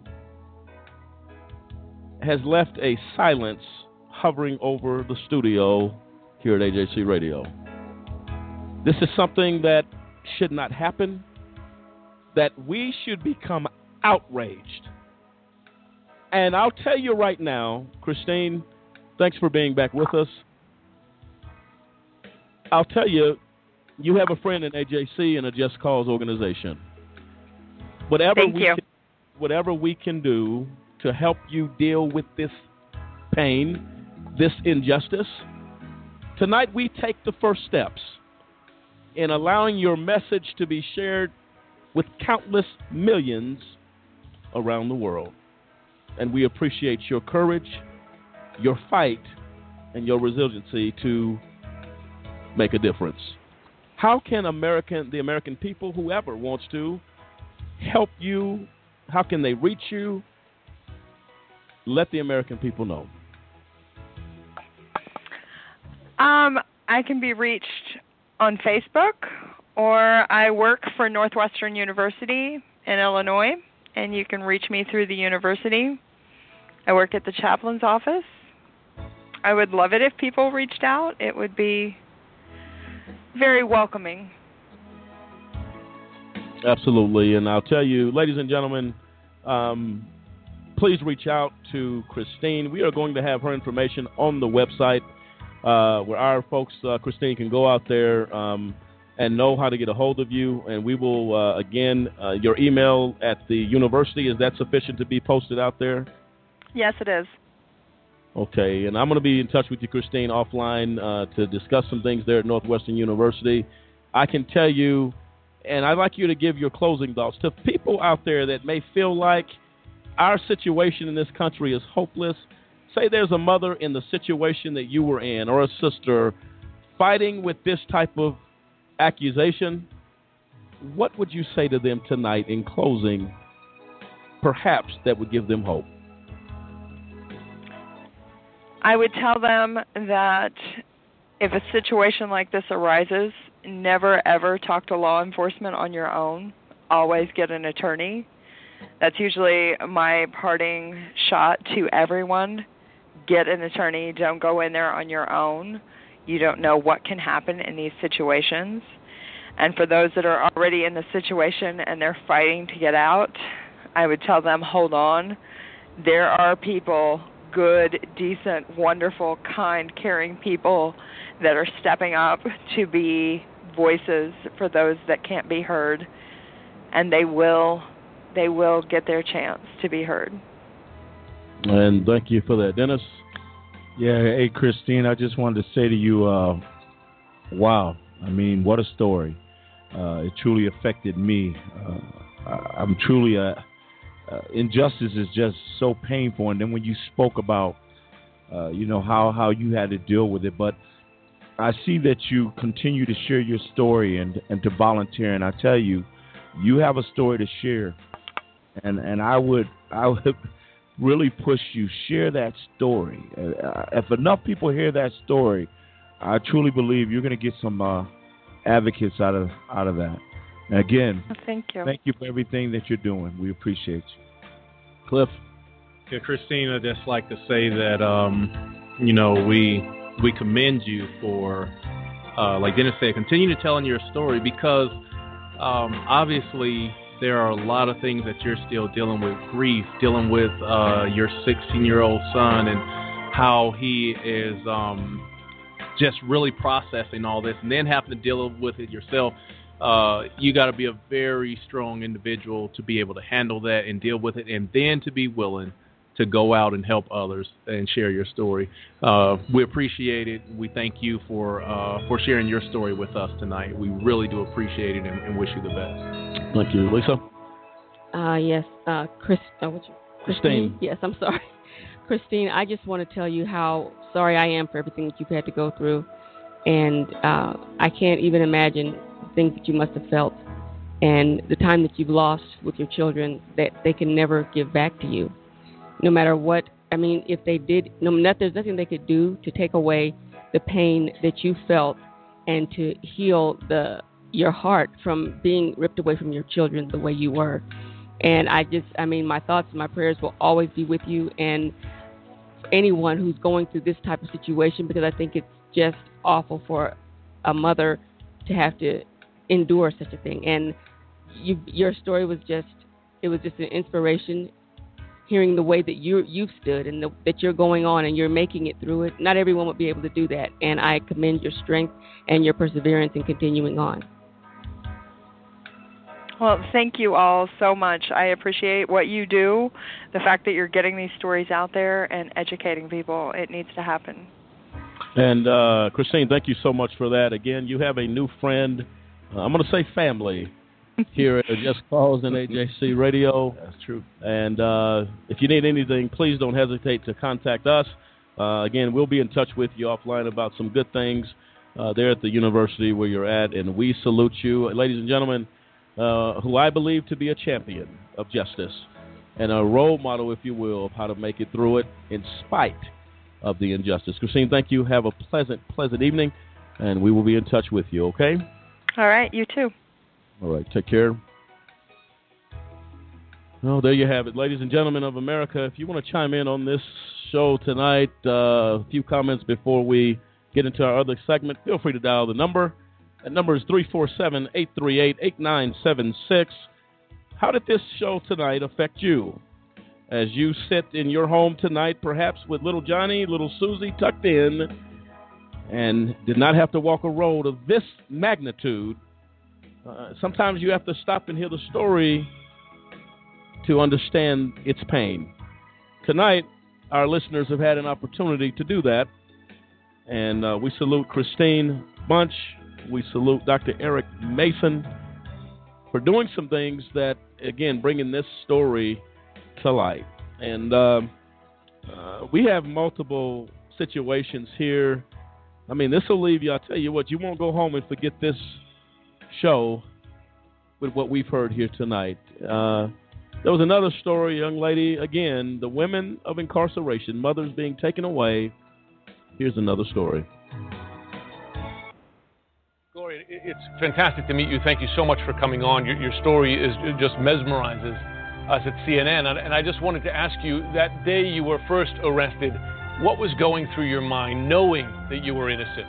has left a silence hovering over the studio here at A J C Radio. This is something that should not happen, that we should become outraged. And I'll tell you right now, Christine, thanks for being back with us. I'll tell you, you have a friend in A J C and a Just Cause organization. Whatever Thank we you. Can, whatever we can do to help you deal with this pain, this injustice, tonight we take the first steps in allowing your message to be shared with countless millions around the world. And we appreciate your courage, your fight, and your resiliency to make a difference. How can American, the American people, whoever wants to, help you? How can they reach you? Let the American people know. Um, I can be reached on Facebook, or I work for Northwestern University in Illinois, and you can reach me through the university. I work at the chaplain's office. I would love it if people reached out. It would be very welcoming. Absolutely. And I'll tell you, ladies and gentlemen, um, please reach out to Christine. We are going to have her information on the website uh, where our folks, uh, Christine, can go out there um, and know how to get a hold of you. And we will, uh, again, uh, your email at the university, is that sufficient to be posted out there? Yes, it is. Okay, and I'm going to be in touch with you, Christine, offline uh, to discuss some things there at Northwestern University. I can tell you, and I'd like you to give your closing thoughts to people out there that may feel like our situation in this country is hopeless. Say there's a mother in the situation that you were in, or a sister fighting with this type of accusation. What would you say to them tonight in closing, perhaps that would give them hope? I would tell them that if a situation like this arises, never ever talk to law enforcement on your own. Always get an attorney. That's usually my parting shot to everyone. Get an attorney. Don't go in there on your own. You don't know what can happen in these situations. And for those that are already in the situation and they're fighting to get out, I would tell them, hold on. There are people, good, decent, wonderful, kind, caring people that are stepping up to be voices for those that can't be heard, and they will they will get their chance to be heard. And thank you for that. Dennis? Yeah, hey, Christine, I just wanted to say to you, uh, wow, I mean, what a story. Uh, it truly affected me. Uh, I, I'm truly a Uh, injustice is just so painful. And then when you spoke about, uh, you know, how, how you had to deal with it. But I see that you continue to share your story and, and to volunteer. And I tell you, you have a story to share. And and I would I would really push you, share that story. Uh, if enough people hear that story, I truly believe you're going to get some uh, advocates out of out of that. And again, thank you. Thank you for everything that you're doing. We appreciate you. Cliff? Yeah, Christine, I'd just like to say that, um, you know, we we commend you for, uh, like Dennis said, continue to telling your story because um, obviously there are a lot of things that you're still dealing with, grief, dealing with uh, your sixteen-year-old son and how he is um, just really processing all this and then having to deal with it yourself. Uh, you got to be a very strong individual to be able to handle that and deal with it, and then to be willing to go out and help others and share your story. Uh, we appreciate it. We thank you for uh, for sharing your story with us tonight. We really do appreciate it and, and wish you the best. Thank you. Lisa? Uh, yes, uh, Chris, uh, what's your, Christine. Christine. Yes, I'm sorry. Christine, I just want to tell you how sorry I am for everything that you've had to go through. And uh, I can't even imagine things that you must have felt and the time that you've lost with your children that they can never give back to you. No matter what, I mean, if they did, no, not, there's nothing they could do to take away the pain that you felt and to heal the your heart from being ripped away from your children the way you were. And I just, I mean, my thoughts and my prayers will always be with you and anyone who's going through this type of situation, because I think it's just awful for a mother to have to endure such a thing. And you, your story was just, it was just an inspiration, hearing the way that you, you've stood and the, that you're going on and you're making it through it. Not everyone would be able to do that. And I commend your strength and your perseverance in continuing on. Well, thank you all so much. I appreciate what you do, the fact that you're getting these stories out there and educating people. It needs to happen. And, uh, Christine, thank you so much for that. Again, you have a new friend, uh, I'm going to say family, here at Just Cause and A J C Radio. That's true. And uh, if you need anything, please don't hesitate to contact us. Uh, again, we'll be in touch with you offline about some good things uh, there at the university where you're at. And we salute you, ladies and gentlemen, uh, who I believe to be a champion of justice and a role model, if you will, of how to make it through it in spite of the injustice. Christine, thank you. Have a pleasant, pleasant evening, and we will be in touch with you, okay? All right, you too. All right, take care. Well, there you have it, ladies and gentlemen of America. If you want to chime in on this show tonight, uh, a few comments before we get into our other segment, feel free to dial the number. That number is three four seven, eight three eight, eight nine seven six. How did this show tonight affect you? As you sit in your home tonight, perhaps with little Johnny, little Susie tucked in, and did not have to walk a road of this magnitude, uh, sometimes you have to stop and hear the story to understand its pain. Tonight, our listeners have had an opportunity to do that, and uh, we salute Christine Bunch. We salute Doctor Eric Mason for doing some things that, again, bringing this story to light. And uh, uh, we have multiple situations here. I mean, this will leave you, I'll tell you what, you won't go home and forget this show with what we've heard here tonight. Uh, there was another story, young lady, again, the women of incarceration, mothers being taken away. Here's another story. Gloria, it's fantastic to meet you. Thank you so much for coming on. Your, your story is just mesmerizes us at C N N. And I just wanted to ask you, that day you were first arrested, what was going through your mind knowing that you were innocent?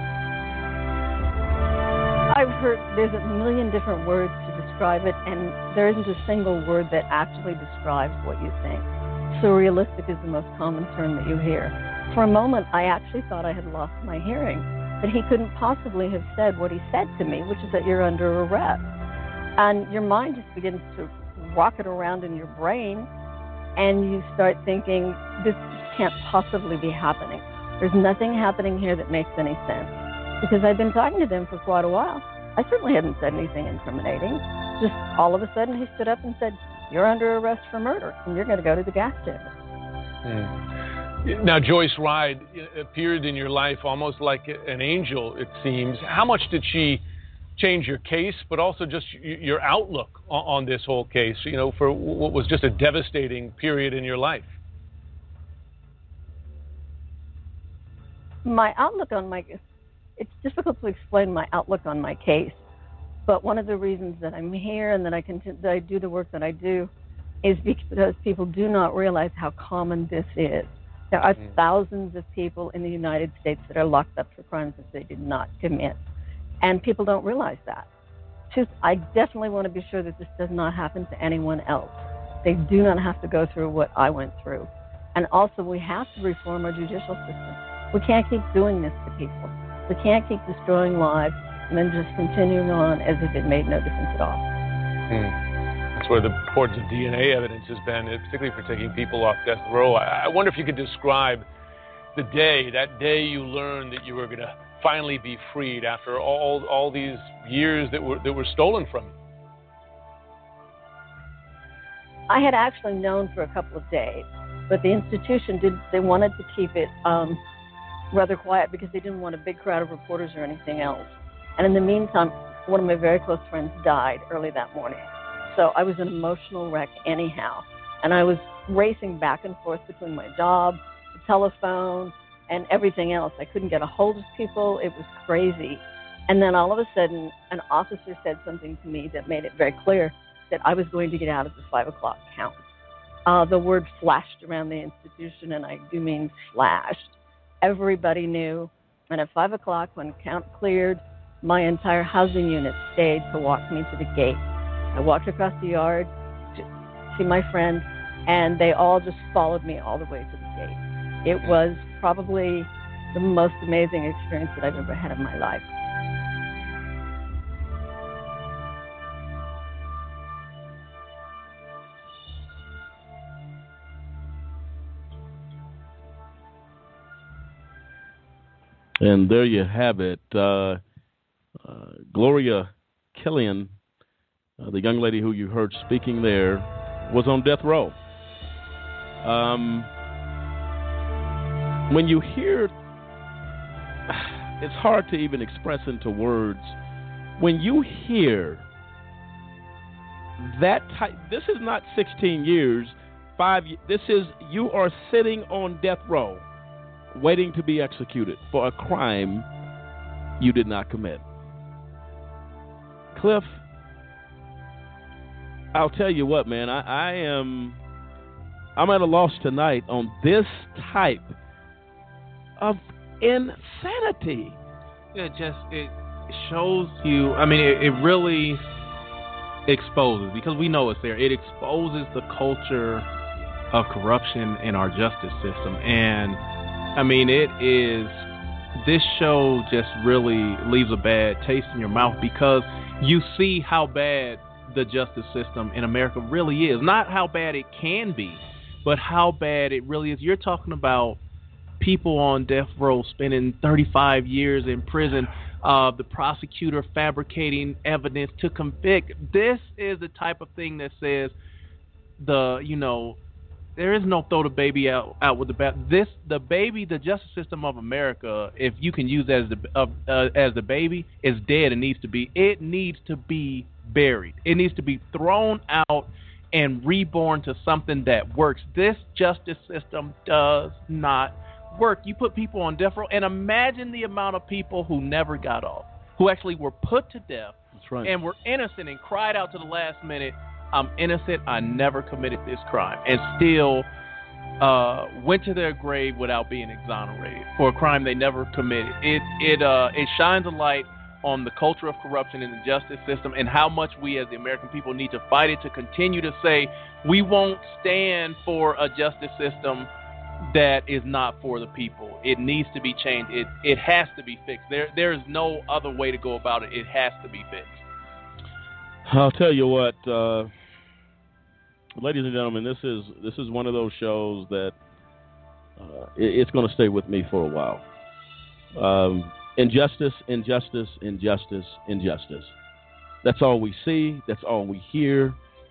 I've heard there's a million different words to describe it, and there isn't a single word that actually describes what you think. Surrealistic is the most common term that you hear. For a moment, I actually thought I had lost my hearing, that he couldn't possibly have said what he said to me, which is that you're under arrest. And your mind just begins to rocket around in your brain, and you start thinking, this can't possibly be happening. There's nothing happening here that makes any sense. Because I've been talking to them for quite a while. I certainly hadn't said anything incriminating. Just all of a sudden he stood up and said, you're under arrest for murder, and you're going to go to the gas chamber. Hmm. Now, Joyce Ride appeared in your life almost like an angel, it seems. How much did she change your case, but also just your outlook on this whole case, you know, for what was just a devastating period in your life? My outlook on my, it's difficult to explain my outlook on my case, but one of the reasons that I'm here and that I continue, that I do the work that I do is because people do not realize how common this is. There are mm. thousands of people in the United States that are locked up for crimes that they did not commit. And people don't realize that. Just, I definitely want to be sure that this does not happen to anyone else. They do not have to go through what I went through. And also, we have to reform our judicial system. We can't keep doing this to people. We can't keep destroying lives and then just continuing on as if it made no difference at all. Hmm. That's where the importance of D N A evidence has been, particularly for taking people off death row. I, I wonder if you could describe the day, that day you learned that you were going to finally be freed after all all these years that were that were stolen from you. I had actually known for a couple of days, but the institution did they wanted to keep it um, rather quiet because they didn't want a big crowd of reporters or anything else. And in the meantime, one of my very close friends died early that morning. So I was an emotional wreck anyhow. And I was racing back and forth between my job, the telephone, and everything else. I couldn't get a hold of people. It was crazy. And then all of a sudden, an officer said something to me that made it very clear that I was going to get out of the five o'clock count. Uh, the word flashed around the institution, and I do mean flashed. Everybody knew. And at five o'clock, when count cleared, my entire housing unit stayed to walk me to the gate. I walked across the yard to see my friend, and they all just followed me all the way to the gate. It was probably the most amazing experience that I've ever had in my life. And there you have it. Uh, uh, Gloria Killian, uh, the young lady who you heard speaking there, was on death row. Um, when you hear, it's hard to even express into words. When you hear that type, this is not sixteen years, five. This is, you are sitting on death row, waiting to be executed for a crime you did not commit. Cliff, I'll tell you what, man. I, I am. I'm at a loss tonight on this type of insanity. Yeah, just it shows you. I mean, it, it really exposes, because we know it's there. It exposes the culture of corruption in our justice system, and I mean, it is. This show just really leaves a bad taste in your mouth, because you see how bad the justice system in America really is. Not how bad it can be, but how bad it really is. You're talking about people on death row spending thirty-five years in prison, uh, the prosecutor fabricating evidence to convict. This is the type of thing that says the, you know, there is no throw the baby out, out with the bath. This, the baby, the justice system of America, if you can use that as the uh, uh, as the baby, is dead. It needs to be. It needs to be buried. It needs to be thrown out and reborn to something that works. This justice system does not work. You put people on death row, and imagine the amount of people who never got off, who actually were put to death. That's right. And were innocent and cried out to the last minute, I'm innocent, I never committed this crime, and still uh, went to their grave without being exonerated for a crime they never committed. It it uh, it shines a light on the culture of corruption in the justice system, and how much we as the American people need to fight it, to continue to say we won't stand for a justice system that is not for the people. It needs to be changed. It it has to be fixed. There there is no other way to go about it. It has to be fixed. I'll tell you what, uh, ladies and gentlemen, this is this is one of those shows that uh, it, it's going to stay with me for a while. Um, injustice, injustice, injustice, injustice. That's all we see. That's all we hear.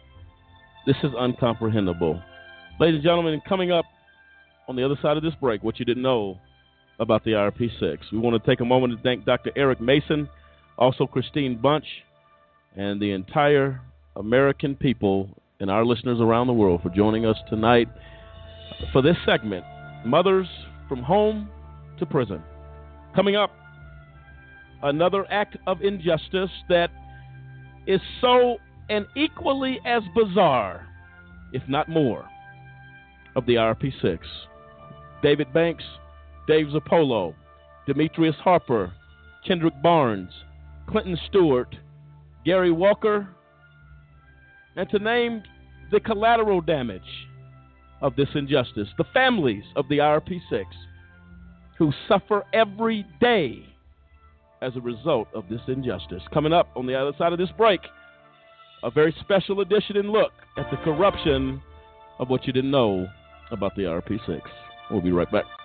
This is uncomprehendable. Ladies and gentlemen, coming up on the other side of this break, what you didn't know about the I R P six. We want to take a moment to thank Doctor Eric Mason, also Christine Bunch, and the entire American people and our listeners around the world for joining us tonight for this segment, Mothers from Home to Prison. Coming up, another act of injustice that is so and equally as bizarre, if not more, of the I R P six. David Banks, Dave Zappolo, Demetrius Harper, Kendrick Barnes, Clinton Stewart, Gary Walker, and to name the collateral damage of this injustice, the families of the I R P six who suffer every day as a result of this injustice. Coming up on the other side of this break, a very special edition and look at the corruption of what you didn't know about the I R P six. We'll be right back.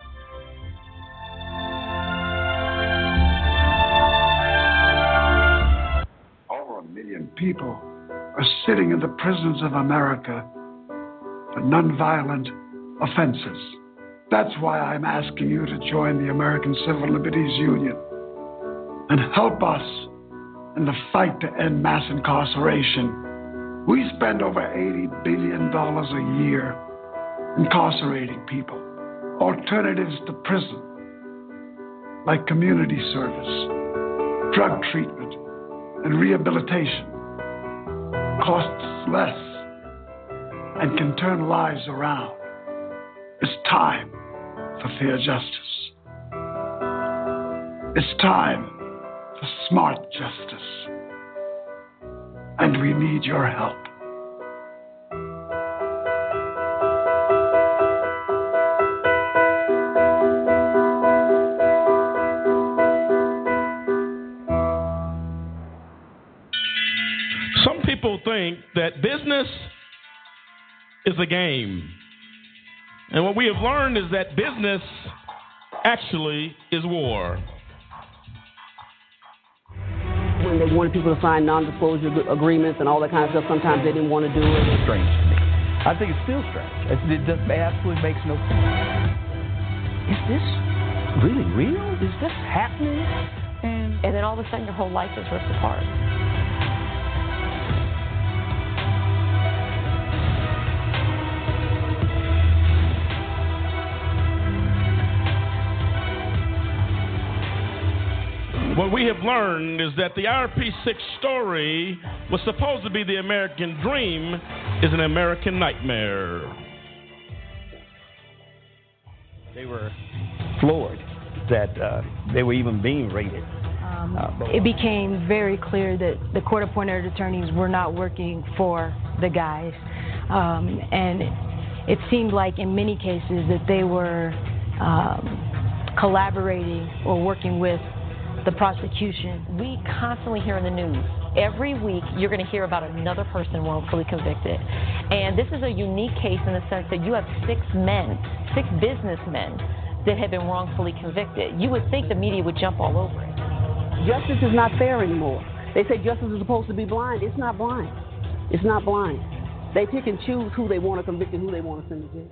Over a million people are sitting in the prisons of America for nonviolent offenses. That's why I'm asking you to join the American Civil Liberties Union and help us in the fight to end mass incarceration. We spend over eighty billion dollars a year incarcerating people. Alternatives to prison, like community service, drug treatment, and rehabilitation, costs less and can turn lives around. It's time for fair justice. It's time for smart justice. And we need your help. Some people think that business is a game. And what we have learned is that business actually is war. When they wanted people to sign non-disclosure agreements and all that kind of stuff, sometimes they didn't want to do it. It's strange to me. I think it's still strange. It just absolutely makes no sense. Is this really real? Is this happening? And, and then all of a sudden your whole life is ripped apart. What What we have learned is that the I R P six story was supposed to be the American dream is an American nightmare. They were floored that uh, they were even being raided. Um, it became very clear that the court-appointed attorneys were not working for the guys. Um, and it, it seemed like in many cases that they were um, collaborating or working with the prosecution. We constantly hear in the news, every week you're going to hear about another person wrongfully convicted. And this is a unique case in the sense that you have six men, six businessmen that have been wrongfully convicted. You would think the media would jump all over it. Justice is not fair anymore. They say justice is supposed to be blind. It's not blind. It's not blind. They pick and choose who they want to convict and who they want to send to jail.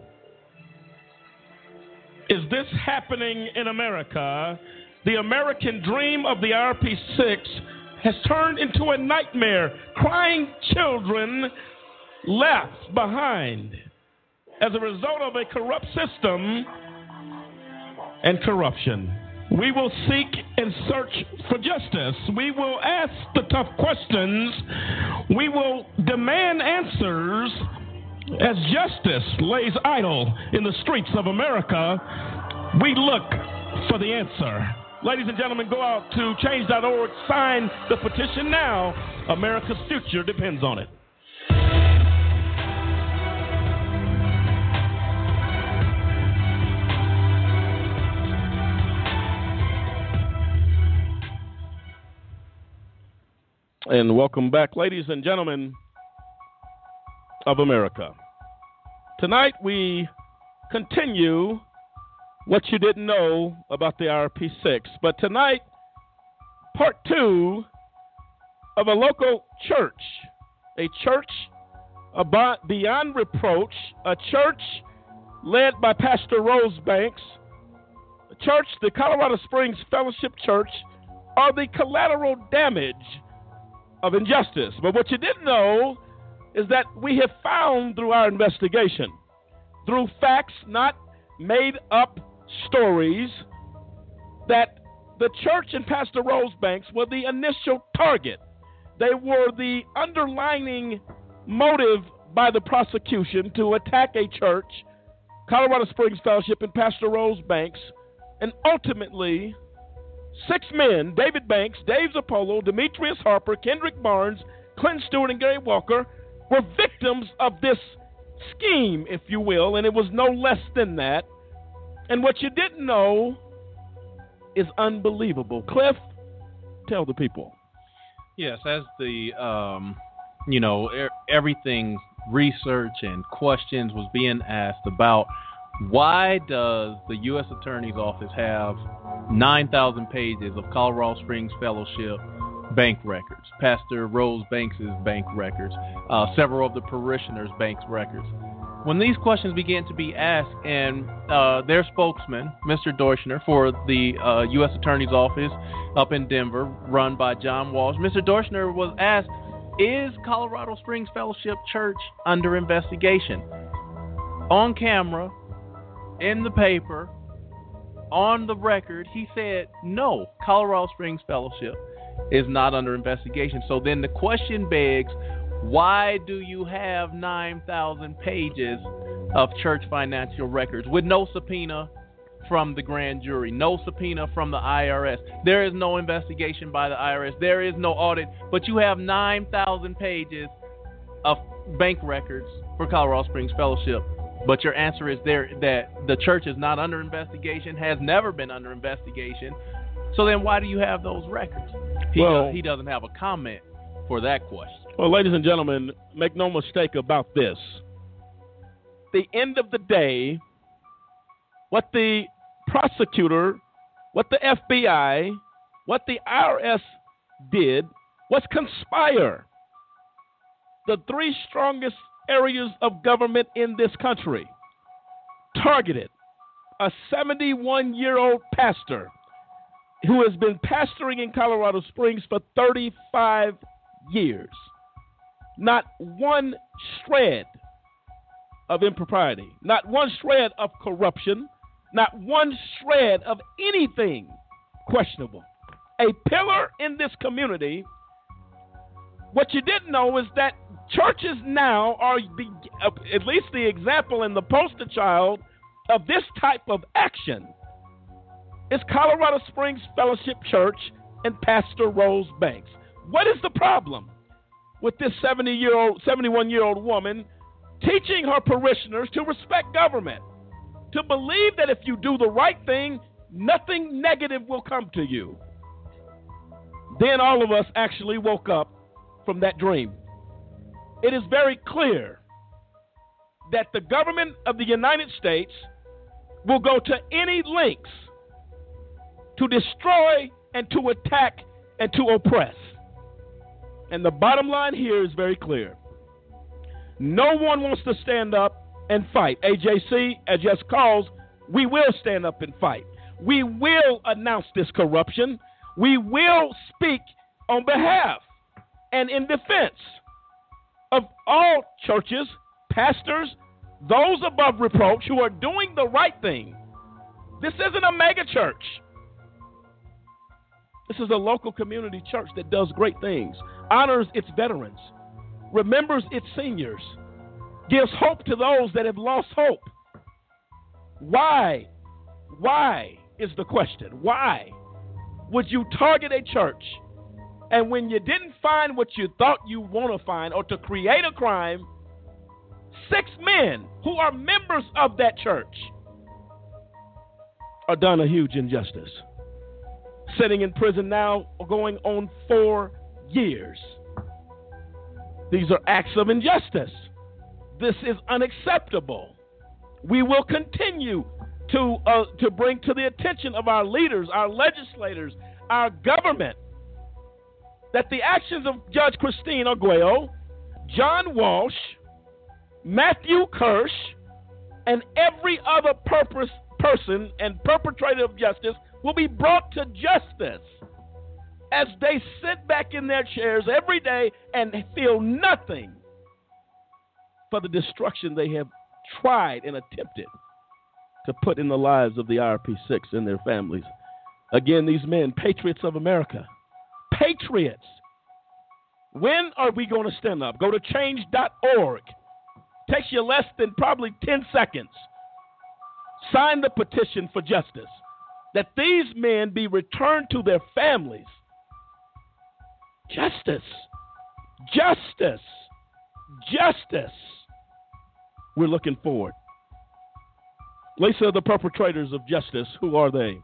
Is this happening in America? The American dream of the I R P six has turned into a nightmare. Crying children left behind as a result of a corrupt system and corruption. We will seek and search for justice. We will ask the tough questions. We will demand answers as justice lays idle in the streets of America. We look for the answer. Ladies and gentlemen, go out to change dot org, sign the petition now. America's future depends on it. And welcome back, ladies and gentlemen of America. Tonight we continue what you didn't know about the I R P six. But tonight, part two of a local church, a church about beyond reproach, a church led by Pastor Rose Banks, a church, the Colorado Springs Fellowship Church, are the collateral damage of injustice. But what you didn't know is that we have found through our investigation, through facts, not made up stories, that the church and Pastor Rosebanks were the initial target. They were the underlining motive by the prosecution to attack a church, Colorado Springs Fellowship, and Pastor Rosebanks, and ultimately six men, David Banks, Dave Zappolo, Demetrius Harper, Kendrick Barnes, Clint Stewart, and Gary Walker, were victims of this scheme, if you will, and it was no less than that. And what you didn't know is unbelievable. Cliff, tell the people. Yes, as the, um, you know, er- everything research and questions was being asked about why does the U S Attorney's Office have nine thousand pages of Colorado Springs Fellowship bank records, Pastor Rose Banks' bank records, uh, several of the parishioners' bank records. When these questions began to be asked, and uh, their spokesman, Mister Dorschner, for the uh, U S Attorney's Office up in Denver, run by John Walsh, Mister Dorschner was asked, is Colorado Springs Fellowship Church under investigation? On camera, in the paper, on the record, he said, no, Colorado Springs Fellowship is not under investigation. So then the question begs, why do you have nine thousand pages of church financial records with no subpoena from the grand jury, no subpoena from the I R S? There is no investigation by the I R S. There is no audit, but you have nine thousand pages of bank records for Colorado Springs Fellowship. But your answer is there that the church is not under investigation, has never been under investigation. So then why do you have those records? He, well, does, he doesn't have a comment for that question. Well, ladies and gentlemen, make no mistake about this. The end of the day, what the prosecutor, what the F B I, what the I R S did was conspire. The three strongest areas of government in this country targeted a seventy-one-year-old pastor who has been pastoring in Colorado Springs for thirty-five years. Not one shred of impropriety, not one shred of corruption, not one shred of anything questionable. a pillar in this community. What you didn't know is that churches now are, the, uh, at least the example and the poster child of this type of action is Colorado Springs Fellowship Church and Pastor Rose Banks. What is the problem with this seventy-year-old, seventy-one-year-old woman teaching her parishioners to respect government, to believe that if you do the right thing, nothing negative will come to you? Then all of us actually woke up from that dream. It is very clear that the government of the United States will go to any lengths to destroy and to attack and to oppress. And the bottom line here is very clear. No one wants to stand up and fight. A J C, as just calls, we will stand up and fight. We will announce this corruption. We will speak on behalf and in defense of all churches, pastors, those above reproach who are doing the right thing. This isn't a mega church. This is a local community church that does great things, honors its veterans, remembers its seniors, gives hope to those that have lost hope. Why? Why is the question? Why would you target a church, and when you didn't find what you thought you want to find, or to create a crime, six men who are members of that church are done a huge injustice, sitting in prison now, going on four years. These are acts of injustice. This is unacceptable. We will continue to uh, to bring to the attention of our leaders, our legislators, our government, that the actions of Judge Christine Arguello, John Walsh, Matthew Kirsch, and every other purpose, person and perpetrator of justice will be brought to justice as they sit back in their chairs every day and feel nothing for the destruction they have tried and attempted to put in the lives of the I R P six and their families. Again, these men, patriots of America, patriots. When are we going to stand up? Go to change dot org. Takes you less than probably ten seconds. Sign the petition for justice, that these men be returned to their families. Justice. Justice. Justice. We're looking forward. Lisa, the perpetrators of justice, who are they?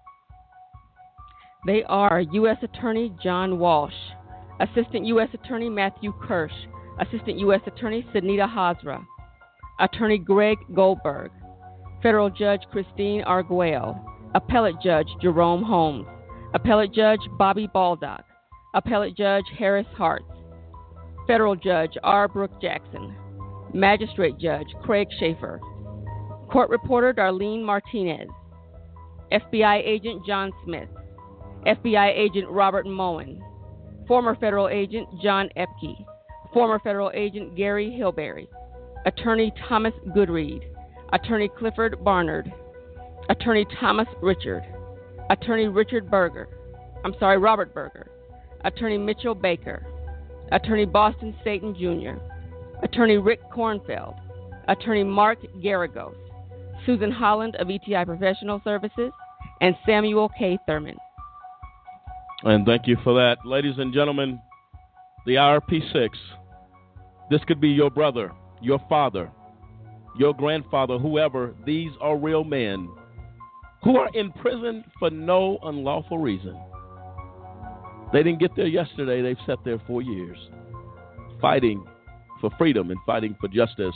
They are U S Attorney John Walsh, Assistant U S Attorney Matthew Kirsch, Assistant U S Attorney Sunita Hazra, Attorney Greg Goldberg, Federal Judge Christine Arguello, Appellate Judge Jerome Holmes, Appellate Judge Bobby Baldock, Appellate Judge Harris Hart, Federal Judge R. Brooke Jackson, Magistrate Judge Craig Schaefer, Court Reporter Darlene Martinez, F B I Agent John Smith, F B I Agent Robert Moen, former Federal Agent John Epke, former Federal Agent Gary Hilberry, Attorney Thomas Goodread, Attorney Clifford Barnard, Attorney Thomas Richard, Attorney Richard Berger, I'm sorry, Robert Berger, Attorney Mitchell Baker, Attorney Boston Staten Junior, Attorney Rick Kornfeld, Attorney Mark Garagos, Susan Holland of E T I Professional Services, and Samuel K. Thurman. And thank you for that. Ladies and gentlemen, the I R P six, this could be your brother, your father, your grandfather, whoever. These are real men who are in prison for no unlawful reason. They didn't get there yesterday. They've sat there for years, fighting for freedom and fighting for justice.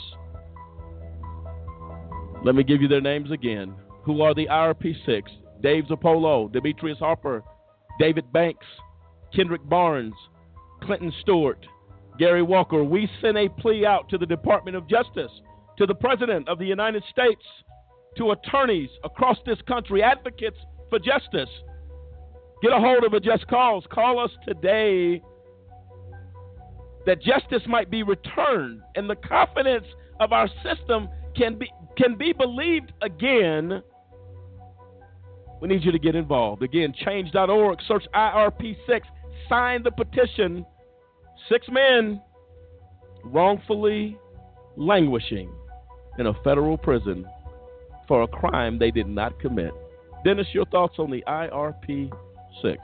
Let me give you their names again. Who are the I R P six? Dave Zappolo, Demetrius Harper, David Banks, Kendrick Barnes, Clinton Stewart, Gary Walker. We sent a plea out to the Department of Justice, to the President of the United States, to attorneys across this country, advocates for justice. Get a hold of a Just Cause. Call us today, that justice might be returned and the confidence of our system can be can be believed again, We need you to get involved. Again, change dot org, search I R P six, sign the petition. Six men wrongfully languishing in a federal prison for a crime they did not commit. Dennis, your thoughts on the I R P six?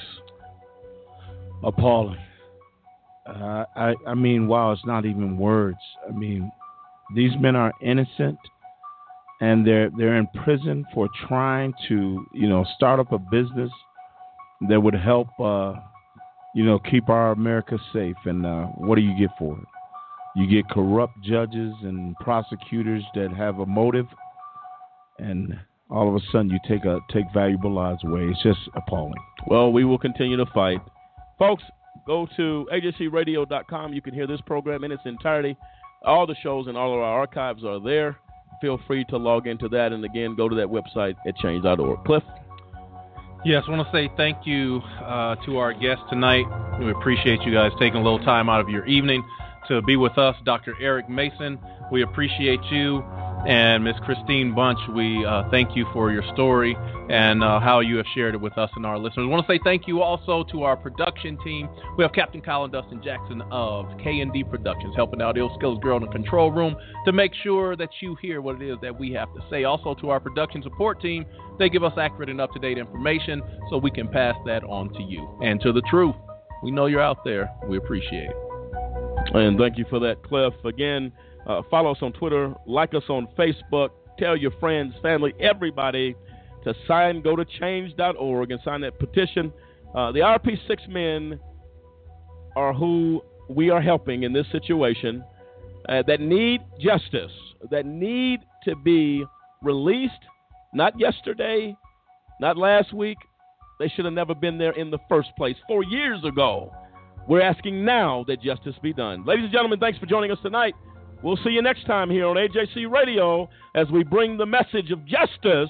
Appalling. Uh, I, I mean, wow, it's not even words. I mean, these men are innocent, and they're they're in prison for trying to, you know, start up a business that would help, uh, you know, keep our America safe. And uh, what do you get for it? You get corrupt judges and prosecutors that have a motive, and all of a sudden you take a take valuable lives away. It's just appalling. Well, we will continue to fight. Folks, go to A J C radio dot com. You can hear this program in its entirety. All the shows and all of our archives are there. Feel free to log into that. And, again, go to that website at change dot org. Cliff? Yes, I want to say thank you uh, to our guests tonight. We appreciate you guys taking a little time out of your evening to be with us. Doctor Eric Mason, we appreciate you. And Miss Christine Bunch, we uh, thank you for your story and uh, how you have shared it with us and our listeners. I want to say thank you also to our production team. We have Captain Colin Dustin Jackson of K and D Productions helping out Ill Skills Girl in the control room to make sure that you hear what it is that we have to say. Also to our production support team, they give us accurate and up-to-date information so we can pass that on to you. And to the truth, we know you're out there. We appreciate it. And thank you for that, Cliff. Again, Uh, follow us on Twitter, like us on Facebook, tell your friends, family, everybody to sign, go to change dot org and sign that petition. Uh, the I R P six men are who we are helping in this situation uh, that need justice, that need to be released, not yesterday, not last week. They should have never been there in the first place four years ago. We're asking now that justice be done. Ladies and gentlemen, thanks for joining us tonight. We'll see you next time here on A J C Radio as we bring the message of justice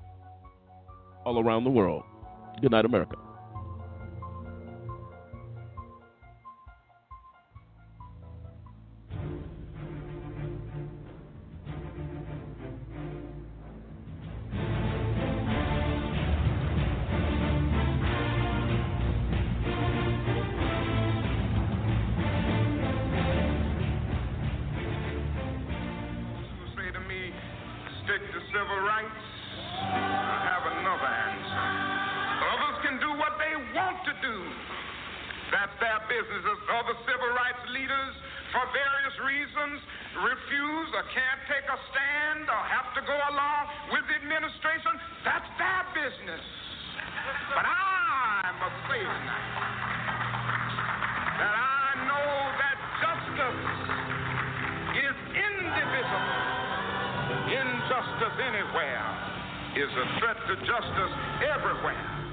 all around the world. Good night, America. Civil rights, I have another answer. Others can do what they want to do. That's their business. Other civil rights leaders, for various reasons, refuse or can't take a stand or have to go along with the administration. That's their business. But I must say tonight that I know that justice is indivisible. Injustice anywhere is a threat to justice everywhere.